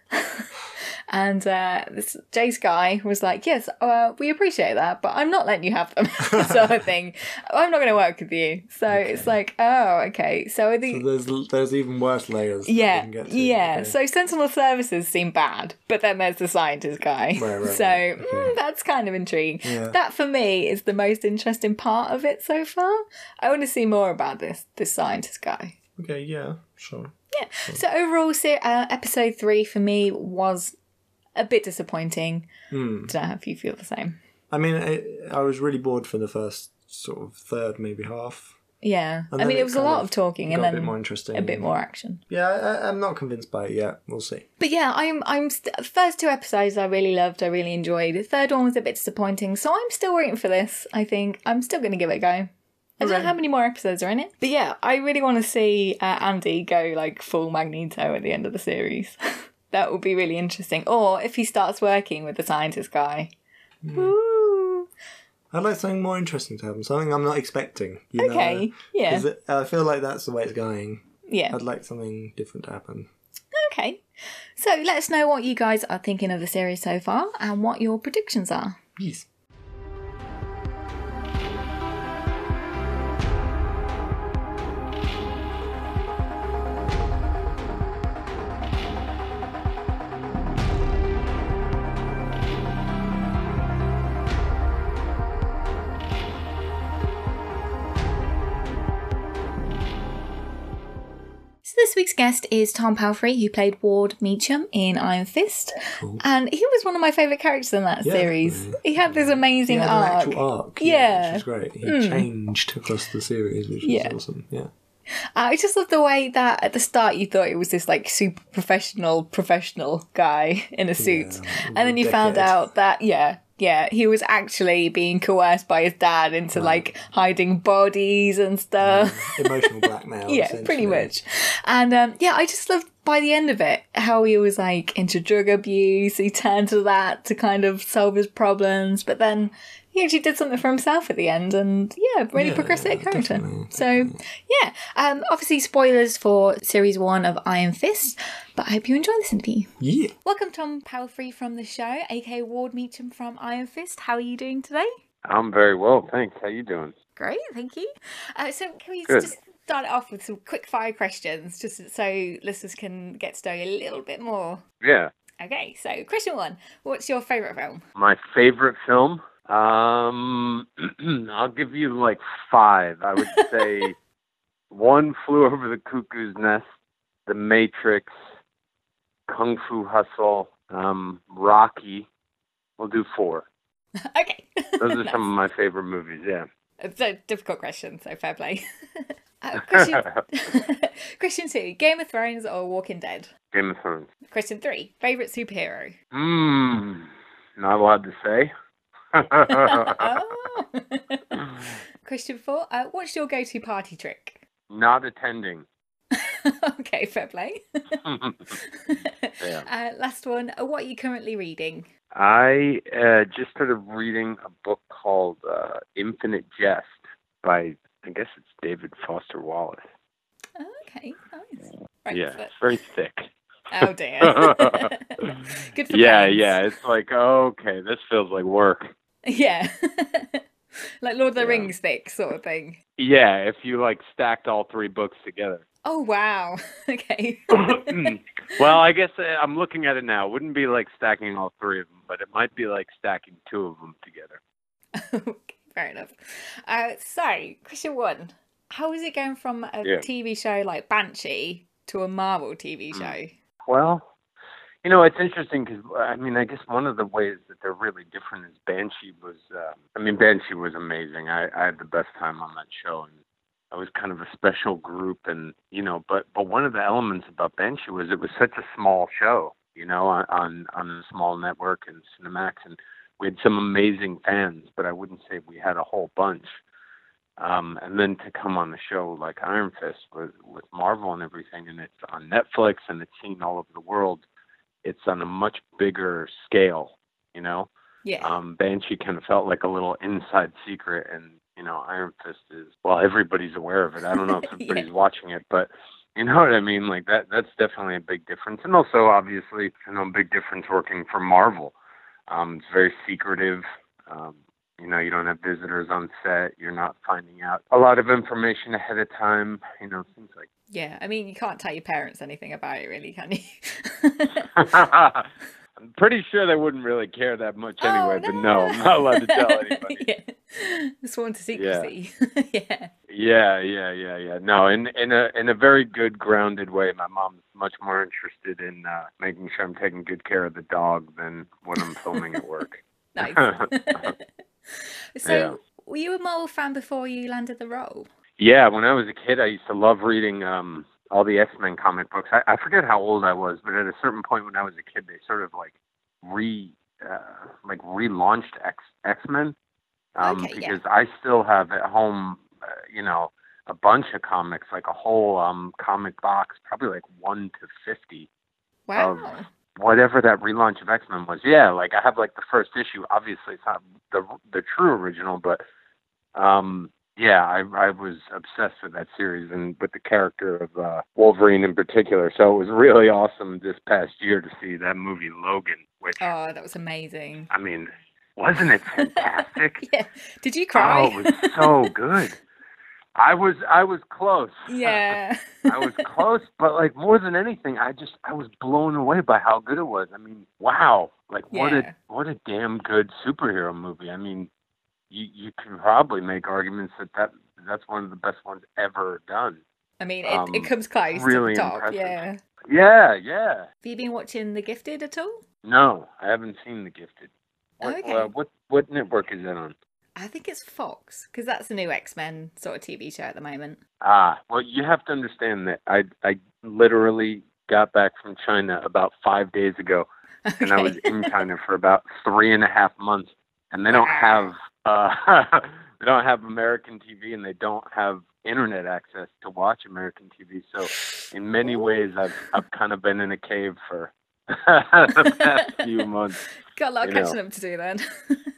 And uh, this Jace guy was like, yes, uh, we appreciate that, but I'm not letting you have them, sort of thing. I'm not going to work with you. So it's like, oh, okay. So the So there's there's even worse layers. that we yeah, can get to. yeah. Okay. So Sentinel services seem bad, but then there's the scientist guy. Right, right, so right. mm, Okay. that's kind of intriguing. Yeah. That for me is the most interesting part of it so far. I want to see more about this this scientist guy. Okay, yeah, sure. Yeah. So overall, se- uh, episode three for me was a bit disappointing. Hmm. Don't know if you feel the same. I mean, I, I was really bored for the first sort of third, maybe half. Yeah. And I then mean, it it was a kind lot of of talking got and a then bit more interesting. a bit more action. Yeah, I, I'm not convinced by it yet. We'll see. But yeah, I'm. I'm. St- first two episodes I really loved. I really enjoyed. The third one was a bit disappointing, so I'm still waiting for this. I think I'm still going to give it a go. I don't know Okay. how many more episodes are in it, but yeah, I really want to see uh, Andy go like full Magneto at the end of the series. That would be really interesting. Or if he starts working with the scientist guy. Hmm. Woo! I'd like something more interesting to happen. Something I'm not expecting. You Okay, know? yeah. 'Cause it, I feel like that's the way it's going. Yeah. I'd like something different to happen. Okay. So let us know what you guys are thinking of the series so far and what your predictions are. Yes. So this week's guest is Tom Palfrey, who played Ward Meacham in Iron Fist. Cool. And he was one of my favourite characters in that Yeah, series. definitely. He had this amazing He had arc. an actual arc. Yeah. Which was great. He Mm. changed across the series, which was Yeah. awesome. Yeah. I just love the way that at the start you thought it was this like super professional, professional guy in a suit. Yeah, And then you found dickhead. out that, yeah, yeah, he was actually being coerced by his dad into like hiding bodies and stuff. Emotional blackmail. Yeah, essentially. pretty much. And um, yeah, I just loved by the end of it, how he was like into drug abuse, he turned to that to kind of solve his problems, but then he actually did something for himself at the end, and yeah, really Yeah, progressed yeah, that character. definitely, So definitely. yeah, um, obviously spoilers for series one of Iron Fist, but I hope you enjoy this interview. Yeah. Welcome Tom Palfrey from the show, aka Ward Meacham from Iron Fist. How are you doing today? I'm very well, thanks. How you doing? Great, thank you. Uh, so can we Good. just start it off with some quick fire questions, just so listeners can get to know you a little bit more? Yeah. Okay, so question one: what's your favourite film? My favorite film? Um, I'll give you like five. I would say One Flew Over the Cuckoo's Nest, The Matrix, Kung Fu Hustle, um, Rocky. We'll do four. Okay. Those are Nice. some of my favorite movies, yeah. It's a difficult question, so fair play. uh, question, question two: Game of Thrones or Walking Dead? Game of Thrones. Question three: favourite superhero? Hmm. Not allowed to say. Oh. Question four: uh, what's your go-to party trick? Not attending. Okay, fair play. Yeah. uh, last one: uh, what are you currently reading? I uh, just started reading a book called uh, Infinite Jest by, I guess it's David Foster Wallace. Oh, okay, nice. Right, Yeah, so- it's very thick. Oh dear. Good for Yeah, brains. yeah, it's like, oh, okay, this feels like work. Yeah. Like Lord of the Yeah. Rings thick sort of thing. Yeah, if you like stacked all three books together. Oh wow. Okay. Well, I guess uh, I'm looking at it now. It wouldn't be like stacking all three of them, but it might be like stacking two of them together. Okay, fair enough. Uh, so, question one: how is it going from a Yeah. T V show like Banshee to a Marvel T V Mm. show? Well, you know, it's interesting because, I mean, I guess one of the ways that they're really different is Banshee was, um, I mean, Banshee was amazing. I, I had the best time on that show, and I was kind of a special group, and, you know, but, but one of the elements about Banshee was it was such a small show, you know, on, on, on a small network and Cinemax, and we had some amazing fans, but I wouldn't say we had a whole bunch. Um, and then to come on the show like Iron Fist with, with Marvel and everything, and it's on Netflix and it's seen all over the world, it's on a much bigger scale, you know? Yeah. Um, Banshee kind of felt like a little inside secret, and, you know, Iron Fist is, well, everybody's aware of it. I don't know if everybody's Yeah. watching it, but you know what I mean? Like, that, that's definitely a big difference. And also, obviously, you know, a big difference working for Marvel. Um, it's very secretive. Um, you know, you don't have visitors on set. You're not finding out a lot of information ahead of time, you know, things like Yeah. I mean, you can't tell your parents anything about it, really, can you? I'm pretty sure they wouldn't really care that much Oh, anyway, but no, I'm not allowed to tell anybody. Yeah. Sworn to secrecy. Yeah. Yeah, yeah, yeah, yeah. No, in in a in a very good grounded way. My mom's much more interested in uh, making sure I'm taking good care of the dog than what I'm filming at work. Nice. So, Yeah. were you a Marvel fan before you landed the role? Yeah, when I was a kid, I used to love reading um, all the X-Men comic books. I, I forget how old I was, but at a certain point when I was a kid, they sort of like re uh, like relaunched X X-Men. Um, Okay, yeah. because I still have at home, uh, you know, a bunch of comics, like a whole um, comic box, probably like one to fifty Wow. of whatever that relaunch of X-Men was. Yeah, like I have like the first issue. Obviously, it's not the the true original, but um, yeah, I I was obsessed with that series and with the character of uh, Wolverine in particular. So it was really awesome this past year to see that movie Logan, which Oh, that was amazing. I mean, wasn't it fantastic? Yeah. Did you cry? Oh, it was so good. I was I was close. Yeah. I was close, but like more than anything, I just I was blown away by how good it was. I mean, wow. Like what Yeah. a what a damn good superhero movie. I mean, you you can probably make arguments that, that that's one of the best ones ever done. I mean, it, Um, it comes close really to the top. impressive. Yeah. Yeah, yeah. Have you been watching The Gifted at all? No, I haven't seen The Gifted. What Okay. uh, what what network is that on? I think it's Fox, because that's the new X-Men sort of T V show at the moment. Ah, well, you have to understand that I I literally got back from China about five days ago, Okay. and I was in China for about three and a half months, and they don't Wow. have uh they don't have American T V, and they don't have internet access to watch American T V. So in many ways, I've I've kind of been in a cave for the past few months. Got a lot of you catching know. up to do then.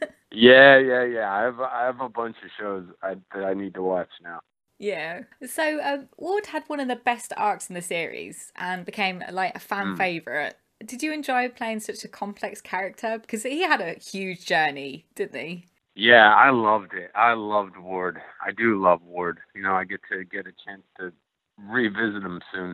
Yeah, yeah, yeah. I have I have a bunch of shows I, that I need to watch now. Yeah. So um, Ward had one of the best arcs in the series and became like a fan Mm. favourite. Did you enjoy playing such a complex character? Because he had a huge journey, didn't he? Yeah, I loved it. I loved Ward. I do love Ward. You know, I get to get a chance to revisit him soon.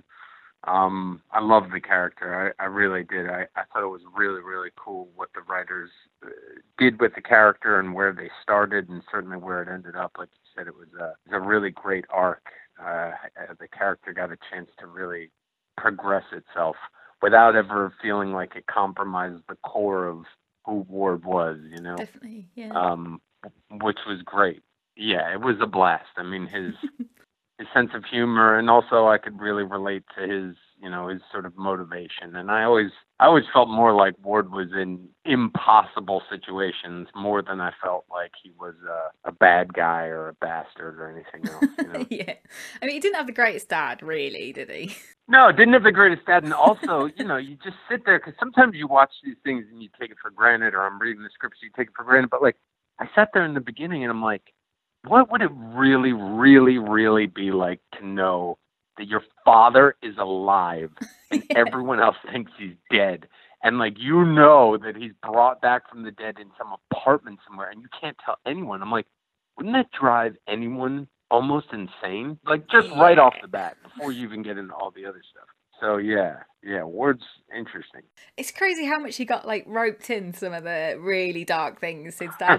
Um, I love the character. I, I really did. I, I thought it was really, really cool what the writers uh, did with the character and where they started and certainly where it ended up. Like you said, it was a, it was a really great arc. Uh, the character got a chance to really progress itself without ever feeling like it compromised the core of who Ward was, you know? Definitely, yeah. Um, which was great. Yeah, it was a blast. I mean, his his sense of humor, and also I could really relate to his, you know, his sort of motivation. And I always, I always felt more like Ward was in impossible situations more than I felt like he was a, a bad guy or a bastard or anything else. You know? Yeah. I mean, he didn't have the greatest dad, really, did he? No, didn't have the greatest dad. And also, you know, you just sit there because sometimes you watch these things and you take it for granted, or I'm reading the scripts, you take it for granted. But like, I sat there in the beginning and I'm like, what would it really, really, really be like to know that your father is alive and Yeah. everyone else thinks he's dead? And like, you know that he's brought back from the dead in some apartment somewhere and you can't tell anyone. I'm like, wouldn't that drive anyone almost insane? Like just right Yeah. off the bat before you even get into all the other stuff. So yeah, yeah, Ward's interesting. It's crazy how much he got like roped in some of the really dark things his dad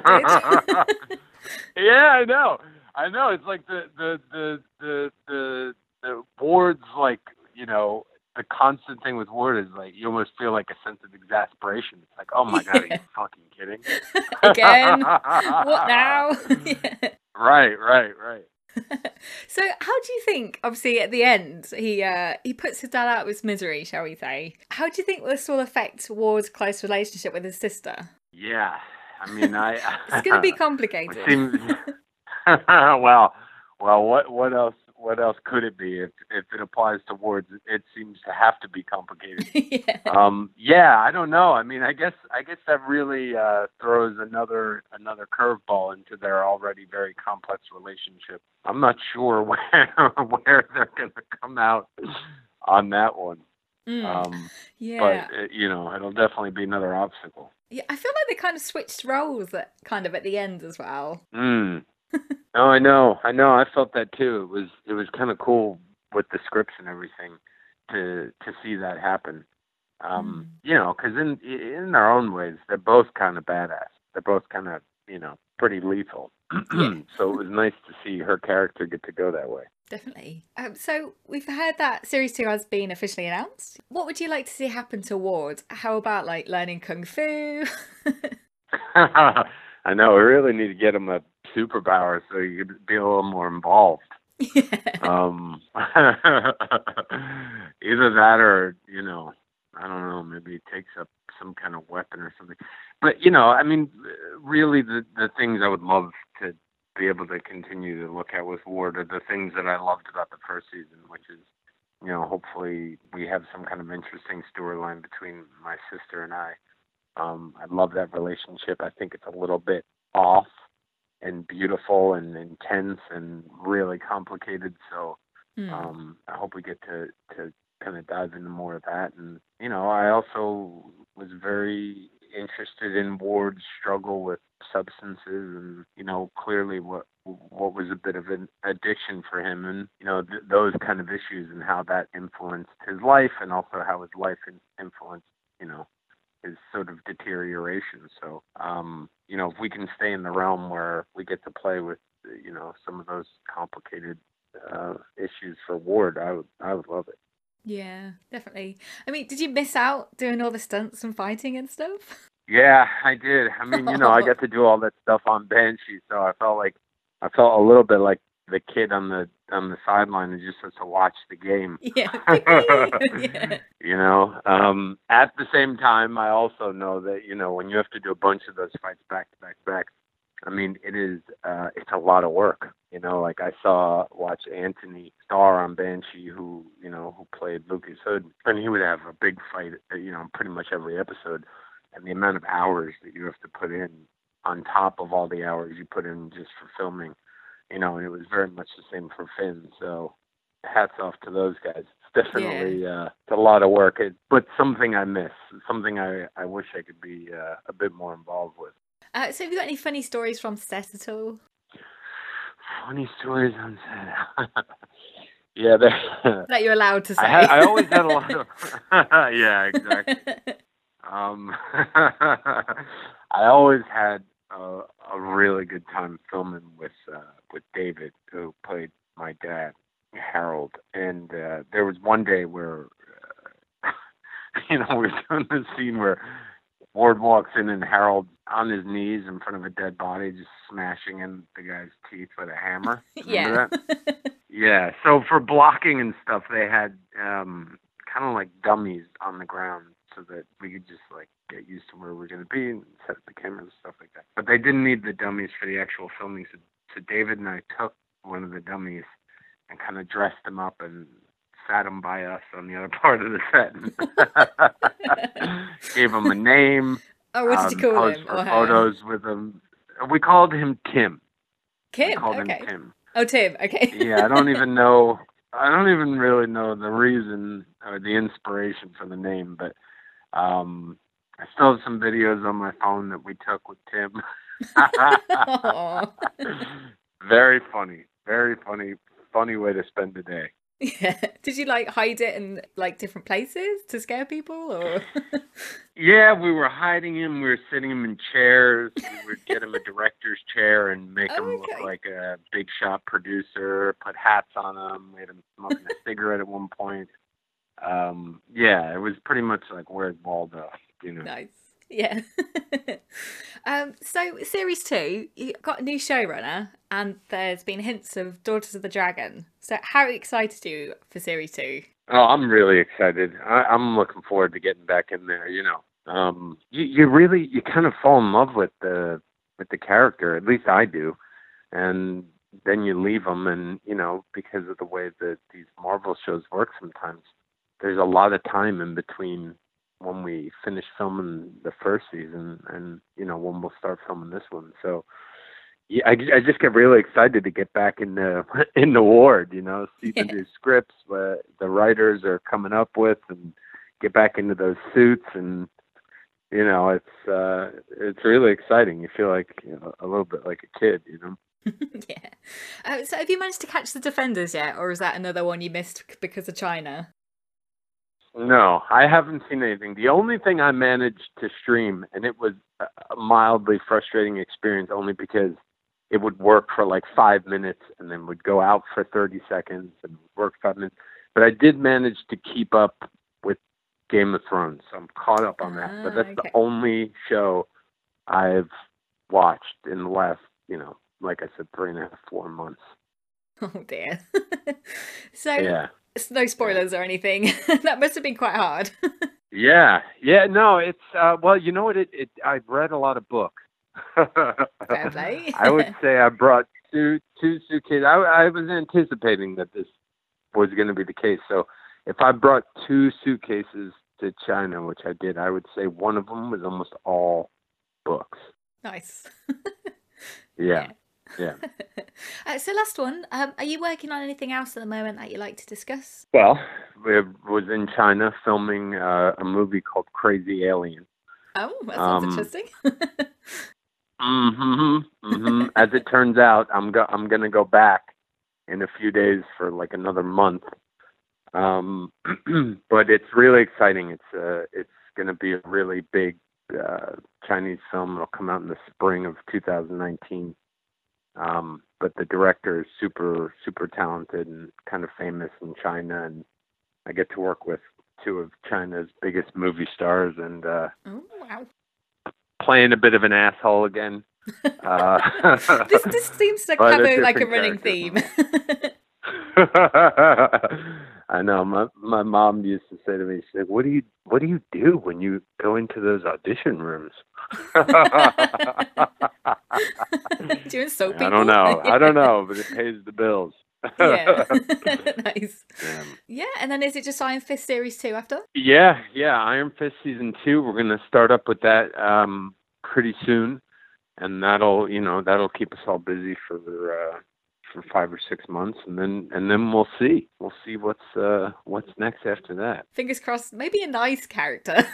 did. Yeah, I know. I know. It's like the the the the the, the Ward's like, you know, the constant thing with Ward is like you almost feel like a sense of exasperation. It's like, oh my god, are you fucking kidding? Again? What now? Yeah. Right, right, right. So how do you think, obviously at the end, he uh, he puts his dad out of his misery, shall we say. How do you think this will affect Ward's close relationship with his sister? Yeah. I mean, I It's going to be complicated. It seems, well, well, what what else what else could it be? If if it applies to Ward's, it seems to have to be complicated. Yeah. Um, yeah, I don't know. I mean, I guess I guess that really uh, throws another another curveball into their already very complex relationship. I'm not sure where where they're going to come out on that one. Mm. Um, Yeah. But uh, you know, it'll definitely be another obstacle. Yeah, I feel like they kind of switched roles at kind of at the end as well. Mm. No, I know, I know. I felt that too. It was it was kind of cool with the scripts and everything to to see that happen. Um, Mm. You know, because in in their own ways, they're both kind of badass. They're both kind of, you know, pretty lethal. Yeah. So it was nice to see her character get to go that way. Definitely. Um, so we've heard that series two has been officially announced. What would you like to see happen to Ward? How about like learning kung fu? I know. We really need to get him a superpower so he could be a little more involved. Yeah. Um, either that or, you know, I don't know, maybe he takes up some kind of weapon or something. But, you know, I mean, really the, the things I would love to be able to continue to look at with Ward are the things that I loved about the first season, which is, you know, hopefully we have some kind of interesting storyline between my sister and I. Um, I love that relationship. I think it's a little bit off and beautiful and intense and really complicated. So Mm. um, I hope we get to, to kind of dive into more of that. And, you know, I also was very interested in Ward's struggle with substances and, you know, clearly what what was a bit of an addiction for him and, you know, th- those kind of issues and how that influenced his life and also how his life in- influenced, you know, his sort of deterioration. So, um, you know, if we can stay in the realm where we get to play with, you know, some of those complicated uh, issues for Ward, I would, I would love it. Yeah, definitely. I mean, did you miss out doing all the stunts and fighting and stuff? Yeah, I did. I mean, you know, I got to do all that stuff on Banshee, so I felt like I felt a little bit like the kid on the on the sideline who just has to watch the game. Yeah. Yeah. You know, um, at the same time, I also know that, you know, when you have to do a bunch of those fights back to back to back, I mean, it is, uh, it's a lot of work. You know, like I saw, watch Anthony Starr on Banshee, who, you know, who played Lucas Hood, and he would have a big fight, uh, you know, pretty much every episode. And the amount of hours that you have to put in on top of all the hours you put in just for filming, you know, and it was very much the same for Finn. So hats off to those guys. It's definitely yeah. uh, it's a lot of work, it, but something I miss, something I, I wish I could be uh, a bit more involved with. Uh, so have you got any funny stories from set at all? Funny stories on set. yeah, that you're allowed to say. I, had, I always had a lot of. yeah, exactly. um, I always had a, a really good time filming with uh, with David, who played my dad, Harold. And uh, there was one day where, uh, you know, we were doing this scene where Ward walks in and Harold on his knees in front of a dead body, just smashing in the guy's teeth with a hammer. yeah. That? yeah. So for blocking and stuff, they had um, kind of like dummies on the ground so that we could just like get used to where we we're going to be and set up the cameras and stuff like that. But they didn't need the dummies for the actual filming. So, so David and I took one of the dummies and kind of dressed him up and sat him by us on the other part of the set. Gave him a name. Oh, what did um, you call posed him? For or photos her? With him. We called him Tim. Kim. We called okay. him Tim. Oh, Tim. Okay. yeah, I don't even know. I don't even really know the reason or the inspiration for the name, but um, I still have some videos on my phone that we took with Tim. Very funny. Very funny. Funny way to spend the day. Yeah. Did you like hide it in like different places to scare people, or? Yeah, we were hiding him. We were sitting him in chairs. We would get him a director's chair and make oh, him okay. look like a big shot producer. Put hats on him. Made him smoking a cigarette at one point. Um, yeah, it was pretty much like Where's Waldo, you know. Nice. Yeah. um, so series two, you got a new showrunner, and there's been hints of Daughters of the Dragon. So how excited are you for series two? Oh, I'm really excited. I, I'm looking forward to getting back in there. You know, um, you, you really you kind of fall in love with the with the character. At least I do, and then you leave them, and you know, because of the way that these Marvel shows work, sometimes there's a lot of time in between when we finish filming the first season and, you know, when we'll start filming this one. So yeah, I, I just get really excited to get back in the, in the ward, you know, see the yeah. new scripts uh, the writers are coming up with and get back into those suits. And, you know, it's, uh, it's really exciting. You feel like, you know, a little bit like a kid, you know? yeah. Uh, so have you managed to catch The Defenders yet? Or is that another one you missed because of China? No, I haven't seen anything. The only thing I managed to stream, and it was a mildly frustrating experience only because it would work for like five minutes and then would go out for thirty seconds and work five minutes. But I did manage to keep up with Game of Thrones, so I'm caught up on that. Ah, but that's okay. the only show I've watched in the last, you know, like I said, three and a half, four months. Oh dear. So yeah. No spoilers or anything. That must have been quite hard. yeah, yeah, no, it's uh, well, you know what? It, it I've read a lot of books. Fair play. I would say I brought two two suitcases. I, I was anticipating that this was going to be the case. So if I brought two suitcases to China, which I did, I would say one of them was almost all books. Nice. Yeah. Yeah. uh, so last one, um, are you working on anything else at the moment that you'd like to discuss? Well, we was in China filming uh, a movie called Crazy Alien. Oh, that sounds um, interesting. mm-hmm, mm-hmm. As it turns out, I'm go- I'm gonna go back in a few days for like another month. Um, but it's really exciting. It's uh, it's gonna be a really big uh, Chinese film. It'll come out in the spring of two thousand nineteen. Um, but the director is super, super talented and kind of famous in China. And I get to work with two of China's biggest movie stars and uh, oh, wow. playing a bit of an asshole again. Uh, this, this seems to have a, like a running theme. I know. My my mom used to say to me, she's like, "What do you what do you do when you go into those audition rooms?" Do you insult people? I don't know. I don't know, but it pays the bills. Yeah. Nice. Damn. Yeah, and then is it just Iron Fist Series two after? Yeah, yeah. Iron Fist season two. We're gonna start up with that um, pretty soon, and that'll, you know, that'll keep us all busy for uh, for five or six months, and then and then we'll see. We'll see what's uh, what's next after that. Fingers crossed. Maybe a nice character.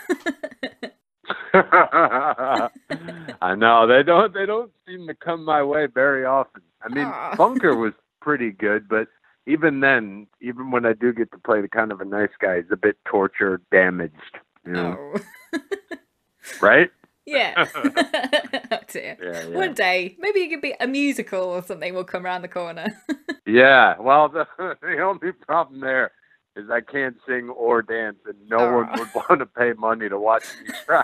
I know they don't they don't seem to come my way very often. I mean, Aw. Bunker was pretty good, but even then, even when I do get to play the kind of a nice guy, he's a bit tortured, damaged, you know, Oh. right? Yeah. Oh dear. Yeah, yeah. One day, maybe it could be a musical or something will come around the corner. Yeah, well, the, the only problem there is I can't sing or dance, and no Oh. one would want to pay money to watch me try.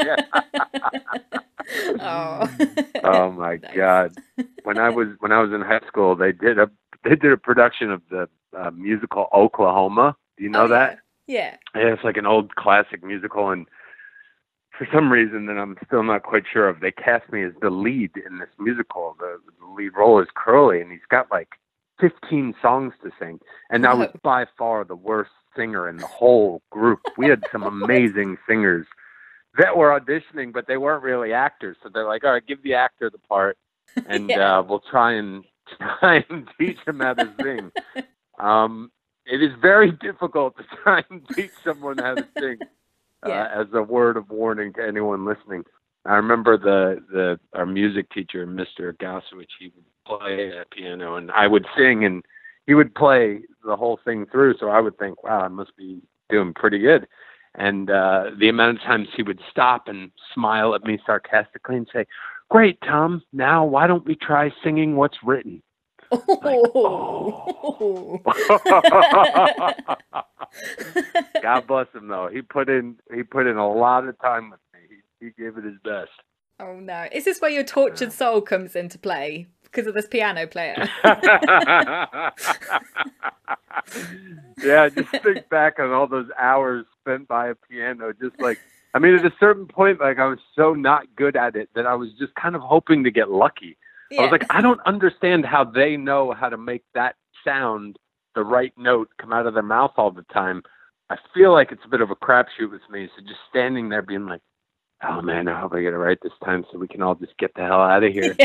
Oh. Oh my Nice. God! When I was when I was in high school, they did a they did a production of the uh, musical Oklahoma. Do you know Oh, that? Yeah. Yeah, it's like an old classic musical, and for some reason that I'm still not quite sure of, they cast me as the lead in this musical. The, the lead role is Curly, and he's got like fifteen songs to sing, and I was Whoa. by far the worst singer in the whole group. We had some amazing singers that were auditioning, but they weren't really actors. So they're like, all right, give the actor the part, and Yeah. uh, we'll try and try and teach him how to sing. Um, it is very difficult to try and teach someone how to sing. Yeah. Uh, as a word of warning to anyone listening, I remember the the our music teacher, Mister Gausowich, he would play a piano, and I would sing, and he would play the whole thing through. So I would think, wow, I must be doing pretty good. And uh, the amount of times he would stop and smile at me sarcastically and say, "Great, Tom. Now why don't we try singing what's written?" Oh. God bless him, though. He put in he put in a lot of time with me. He, he gave it his best. Oh no. Is this where your tortured soul comes into play? Because of this piano player? Yeah, just think back on all those hours spent by a piano. Just like, I mean, at a certain point, like I was so not good at it that I was just kind of hoping to get lucky. I Yeah. was like, I don't understand how they know how to make that sound, the right note, come out of their mouth all the time. I feel like it's a bit of a crapshoot with me. So just standing there being like, oh man, I hope I get it right this time so we can all just get the hell out of here.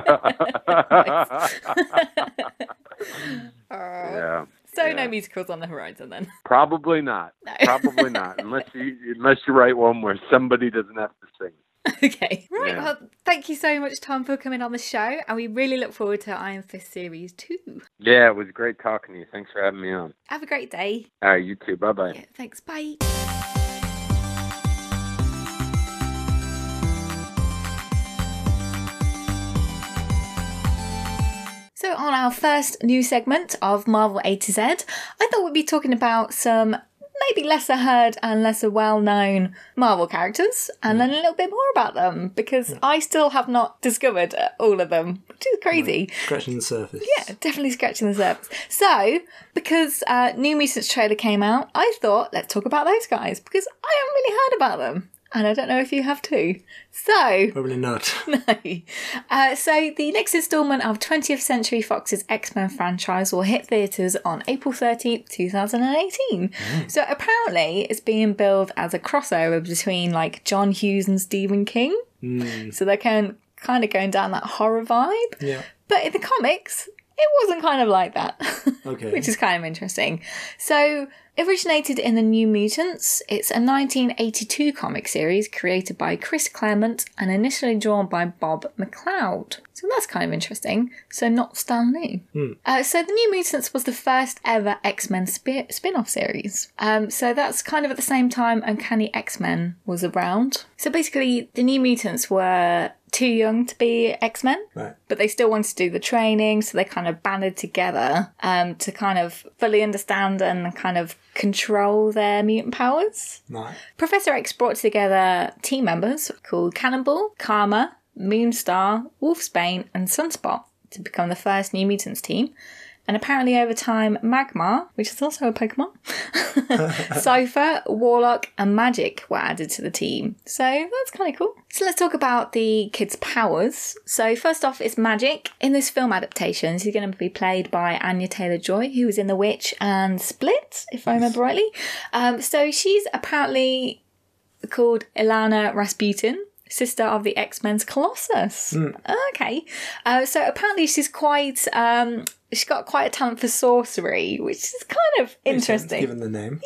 Oh. Yeah. So Yeah. no musicals on the horizon then. Probably not. No. Probably not. Unless you unless you write one where somebody doesn't have to sing. Okay. Right. Yeah. Well, thank you so much, Tom, for coming on the show, and we really look forward to Iron Fist Series two. Yeah, it was great talking to you. Thanks for having me on. Have a great day. All right, you too. Bye bye. Yeah, thanks. Bye. So on our first new segment of Marvel A to Z, I thought we'd be talking about some maybe lesser heard and lesser well-known Marvel characters and learn a little bit more about them, because I still have not discovered all of them, which is crazy. Scratching the surface. Yeah, definitely scratching the surface. So, because uh, New Mutants trailer came out, I thought, let's talk about those guys, because I haven't really heard about them. And I don't know if you have too. So, Probably not. no. Uh, so, the next instalment of twentieth Century Fox's X-Men franchise will hit theatres on April thirteenth, twenty eighteen. So, apparently, it's being billed as a crossover between, like, John Hughes and Stephen King. Mm, So, they're kind kind of going down that horror vibe. yeah. But in the comics, it wasn't kind of like that. Okay. Which is kind of interesting. So, originated in the New Mutants, it's a nineteen eighty-two comic series created by Chris Claremont and initially drawn by Bob McLeod. So that's kind of interesting. So not Stan Lee. Hmm. Uh, so the New Mutants was the first ever X-Men spi- spin-off series. Um, so that's kind of at the same time Uncanny X-Men was around. So basically, the New Mutants were too young to be X-Men, Right. but they still wanted to do the training, so they kind of banded together um, to kind of fully understand and kind of control their mutant powers. Right. Professor X brought together team members called Cannonball, Karma, Moonstar, Wolfsbane, and Sunspot to become the first New Mutants team. And apparently over time, Magmar, which is also a Pokemon, Cypher, Warlock and Magic were added to the team. So that's kind of cool. So let's talk about the kids' powers. So first off is Magic. In this film adaptation, she's going to be played by Anya Taylor-Joy, who was in The Witch and Split, if I remember rightly. Um, so she's apparently called Ilana Rasputin, sister of the X-Men's Colossus. Mm. Okay. Uh, so apparently she's quite... Um, she's got quite a talent for sorcery, which is kind of Makes interesting. Sense, given the name.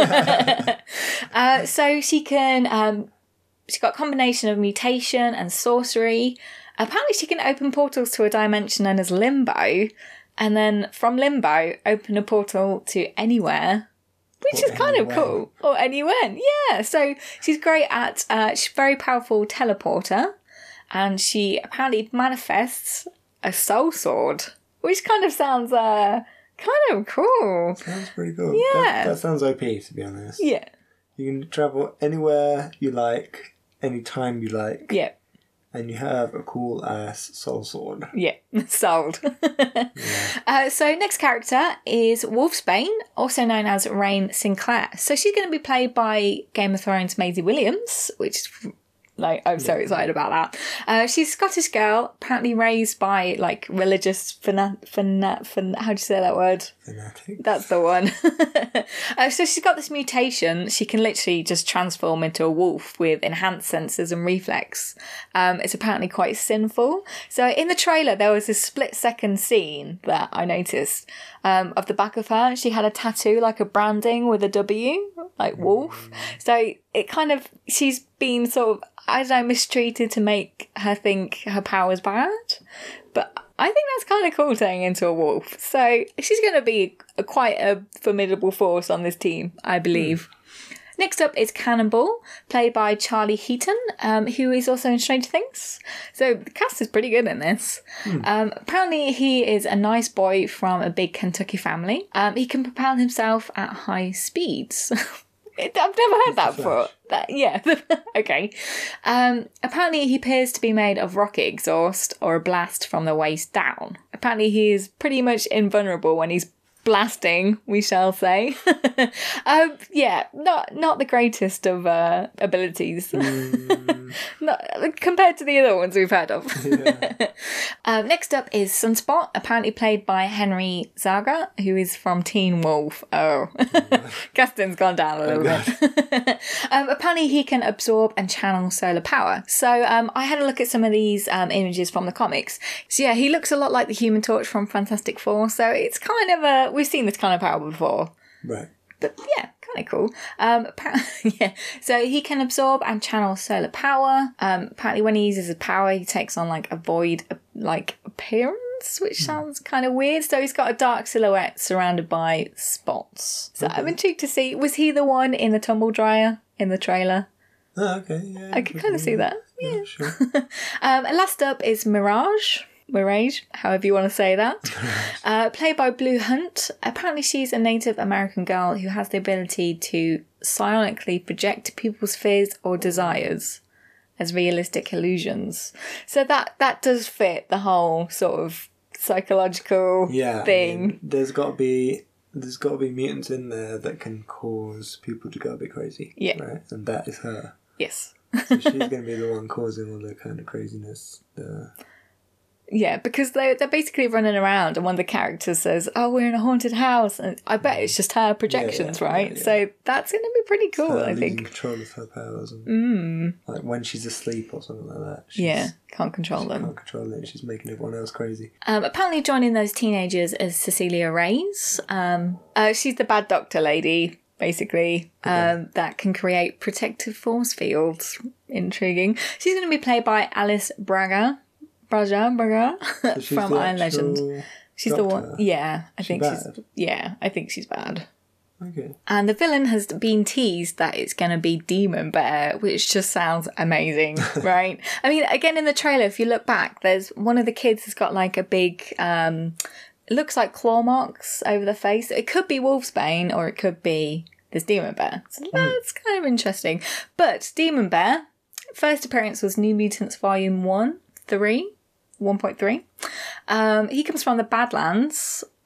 Yeah. uh, so she can... Um, she's got a combination of mutation and sorcery. Apparently she can open portals to a dimension known as Limbo. And then from Limbo, open a portal to anywhere. Which or is kind anywhere. Of cool. Or anywhere. Yeah. So she's great at, uh, she's a very powerful teleporter. And she apparently manifests a soul sword. Which kind of sounds uh, kind of cool. Sounds pretty cool. Yeah. That, that sounds O P, to be honest. Yeah. You can travel anywhere you like, anytime you like. Yeah. And you have a cool ass soul sword. Yeah, sold. yeah. uh, so next character is Wolfsbane, also known as Rain Sinclair. So she's going to be played by Game of Thrones Maisie Williams, which is like I'm so yeah. excited about that. Uh, she's a Scottish girl, apparently raised by like religious fanat fanat fan. How do you say that word? Fanatic. That's the one. uh, so she's got this mutation. She can literally just transform into a wolf with enhanced senses and reflex. Um, it's apparently quite sinful. So in the trailer, there was this split second scene that I noticed um, of the back of her. She had a tattoo, like a branding with a W, like wolf. So it kind of, she's been sort of, I don't know, mistreated to make her think her power's bad. But I think that's kind of cool turning into a wolf. So she's going to be a, quite a formidable force on this team, I believe. Mm. Next up is Cannonball, played by Charlie Heaton, um, who is also in Stranger Things. So the cast is pretty good in this. Mm. Um, apparently he is a nice boy from a big Kentucky family. Um, he can propel himself at high speeds. I've never heard that before. That, yeah, okay. Um, apparently he appears to be made of rocket exhaust or a blast from the waist down. Apparently he is pretty much invulnerable when he's blasting, we shall say. um, yeah, not not the greatest of uh, abilities. Mm. not compared to the other ones we've heard of. Yeah. um, next up is Sunspot, apparently played by Henry Zaga, who is from Teen Wolf. Oh, Gaston's gone down a little oh, bit. um, apparently he can absorb and channel solar power. So um, I had a look at some of these um, images from the comics. So yeah, he looks a lot like the Human Torch from Fantastic Four. So it's kind of a, we've seen this kind of power before. Right. But yeah, kind of cool. Um, yeah, so he can absorb and channel solar power. Um, apparently, when he uses his power, he takes on like a void, like appearance, which sounds kind of weird. So he's got a dark silhouette surrounded by spots. So okay. I'm intrigued to see. Was he the one in the tumble dryer in the trailer? Oh, okay. Yeah. I could kind of see that. Yeah. yeah sure. um, and last up is Mirage. Mirage, however you want to say that, uh, played by Blue Hunt. Apparently she's a Native American girl who has the ability to psionically project people's fears or desires as realistic illusions. So that, that does fit the whole sort of psychological yeah, thing. I mean, there's got to be there's got to be mutants in there that can cause people to go a bit crazy. Yeah. Right? And that is her. Yes. So she's going to be the one causing all the kind of craziness. The... Yeah, because they're, they're basically running around and one of the characters says, oh, we're in a haunted house. And I bet it's just her projections, yeah, yeah, right? Yeah, yeah. So that's going to be pretty cool, her I think. Losing control of her powers. And, mm. Like when she's asleep or something like that. Yeah, can't control she them. can't control it and she's making everyone else crazy. Um, apparently joining those teenagers is Cecilia Reyes. Um, uh, she's the bad doctor lady, basically, um, okay. that can create protective force fields. Intriguing. She's going to be played by Alice Braga. Braga, Braga so from Iron Legend. She's doctor. the one. Yeah, I she's think bad. she's. Yeah, I think she's bad. Okay. And the villain has been teased that it's going to be Demon Bear, which just sounds amazing, right? I mean, again, in the trailer, if you look back, there's one of the kids has got like a big. Um, it looks like claw marks over the face. It could be Wolfsbane or it could be this Demon Bear. So that's mm. kind of interesting. But Demon Bear, first appearance was New Mutants Volume one, three. one point three. Um, he comes from the Badlands,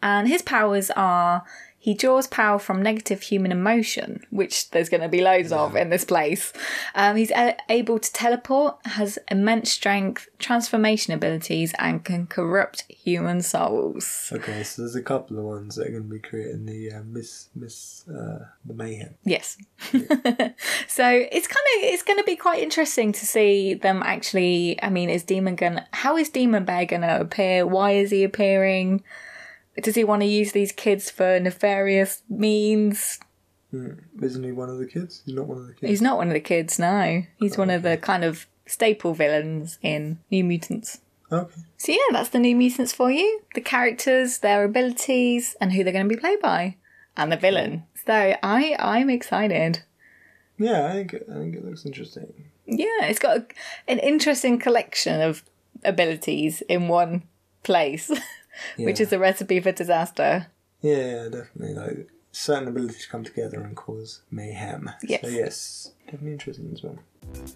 and his powers are he draws power from negative human emotion, which there's going to be loads yeah. of in this place. Um, he's a- able to teleport, has immense strength, transformation abilities, and can corrupt human souls. Okay, so there's a couple of ones that are going to be creating the uh, miss miss uh, the mayhem. Yes. So it's kind of it's going to be quite interesting to see them actually. I mean, is Demon gonna? How is Demon Bear going to appear? Why is he appearing? Does he want to use these kids for nefarious means? Hmm. Isn't he one of the kids? He's not one of the kids. He's not one of the kids, no. He's oh, one okay. of the kind of staple villains in New Mutants. Okay. So yeah, that's the New Mutants for you. The characters, their abilities, and who they're going to be played by. And the villain. So I, I'm excited. Yeah, I think, I think it looks interesting. Yeah, it's got a, an interesting collection of abilities in one place. Yeah. Which is a recipe for disaster. Yeah, definitely. Like certain abilities come together and cause mayhem. Yes. So yes, definitely interesting as well.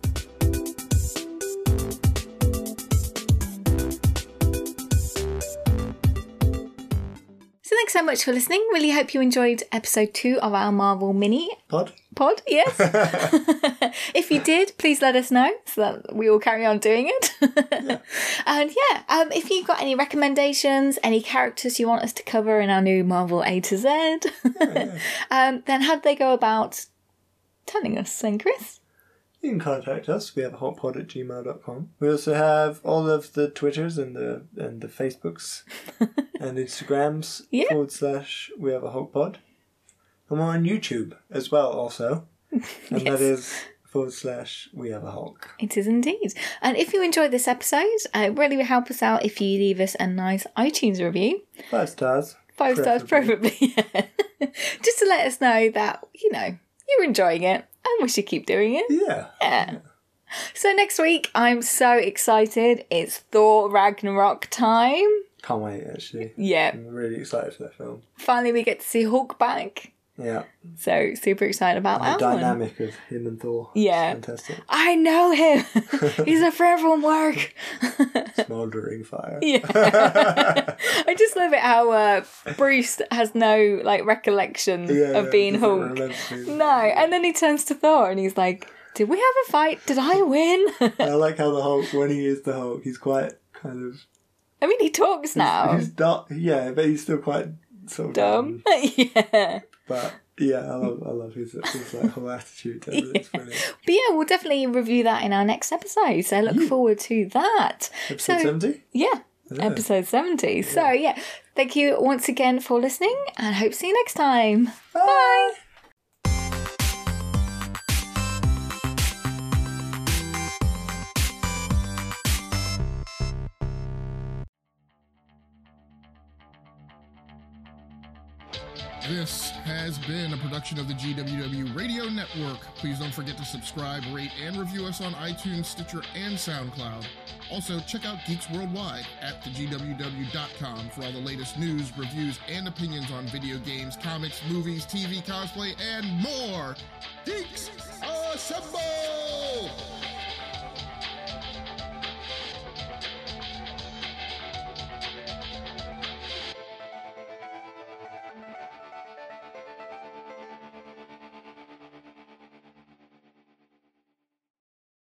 So thanks so much for listening. Really hope you enjoyed episode two of our Marvel mini pod. Pod, yes. If you did, please let us know so that we will carry on doing it. Yeah. And yeah, um, if you've got any recommendations, any characters you want us to cover in our new Marvel A to Z, yeah, yeah. um, then how do they go about telling us, Saint Chris? You can contact us. We have hotpod at gmail dot com. We also have all of the Twitters and the and the Facebooks and Instagrams yeah. forward slash we have a hotpod. And we're on YouTube as well also. And yes. that is forward slash we have a Hulk. It is indeed. And if you enjoyed this episode, uh, it really would help us out if you leave us a nice iTunes review. Five stars. Five preferably. stars preferably, yeah. Just to let us know that, you know, you're enjoying it and we should keep doing it. Yeah. Yeah. yeah. So next week, I'm so excited. It's Thor Ragnarok time. Can't wait, actually. Yeah. I'm really excited for that film. Finally, we get to see Hulk back. Yeah. So, super excited about and that the one. dynamic of him and Thor. Yeah. Fantastic. I know him. He's a forever on work. Smouldering fire. Yeah. I just love it how uh, Bruce has no like recollection yeah, of yeah, being Hulk. No. And then he turns to Thor and he's like, did we have a fight? Did I win? I like how the Hulk, when he is the Hulk, he's quite kind of... I mean, he talks now. He's, he's dark, yeah, but he's still quite sort of dumb. dumb. Yeah. But yeah, I love I love his, his like whole attitude to it. Yeah. It's brilliant. But yeah, we'll definitely review that in our next episode. So look yeah. forward to that. Episode so, seventy? Yeah, yeah. Episode seventy. Yeah. So yeah, thank you once again for listening and hope to see you next time. Bye. Bye. This has been a production of the G W W Radio Network. Please don't forget to subscribe, rate, and review us on iTunes, Stitcher, and SoundCloud. Also, check out Geeks Worldwide at the G W W dot com for all the latest news, reviews, and opinions on video games, comics, movies, T V, cosplay, and more. Geeks Assemble!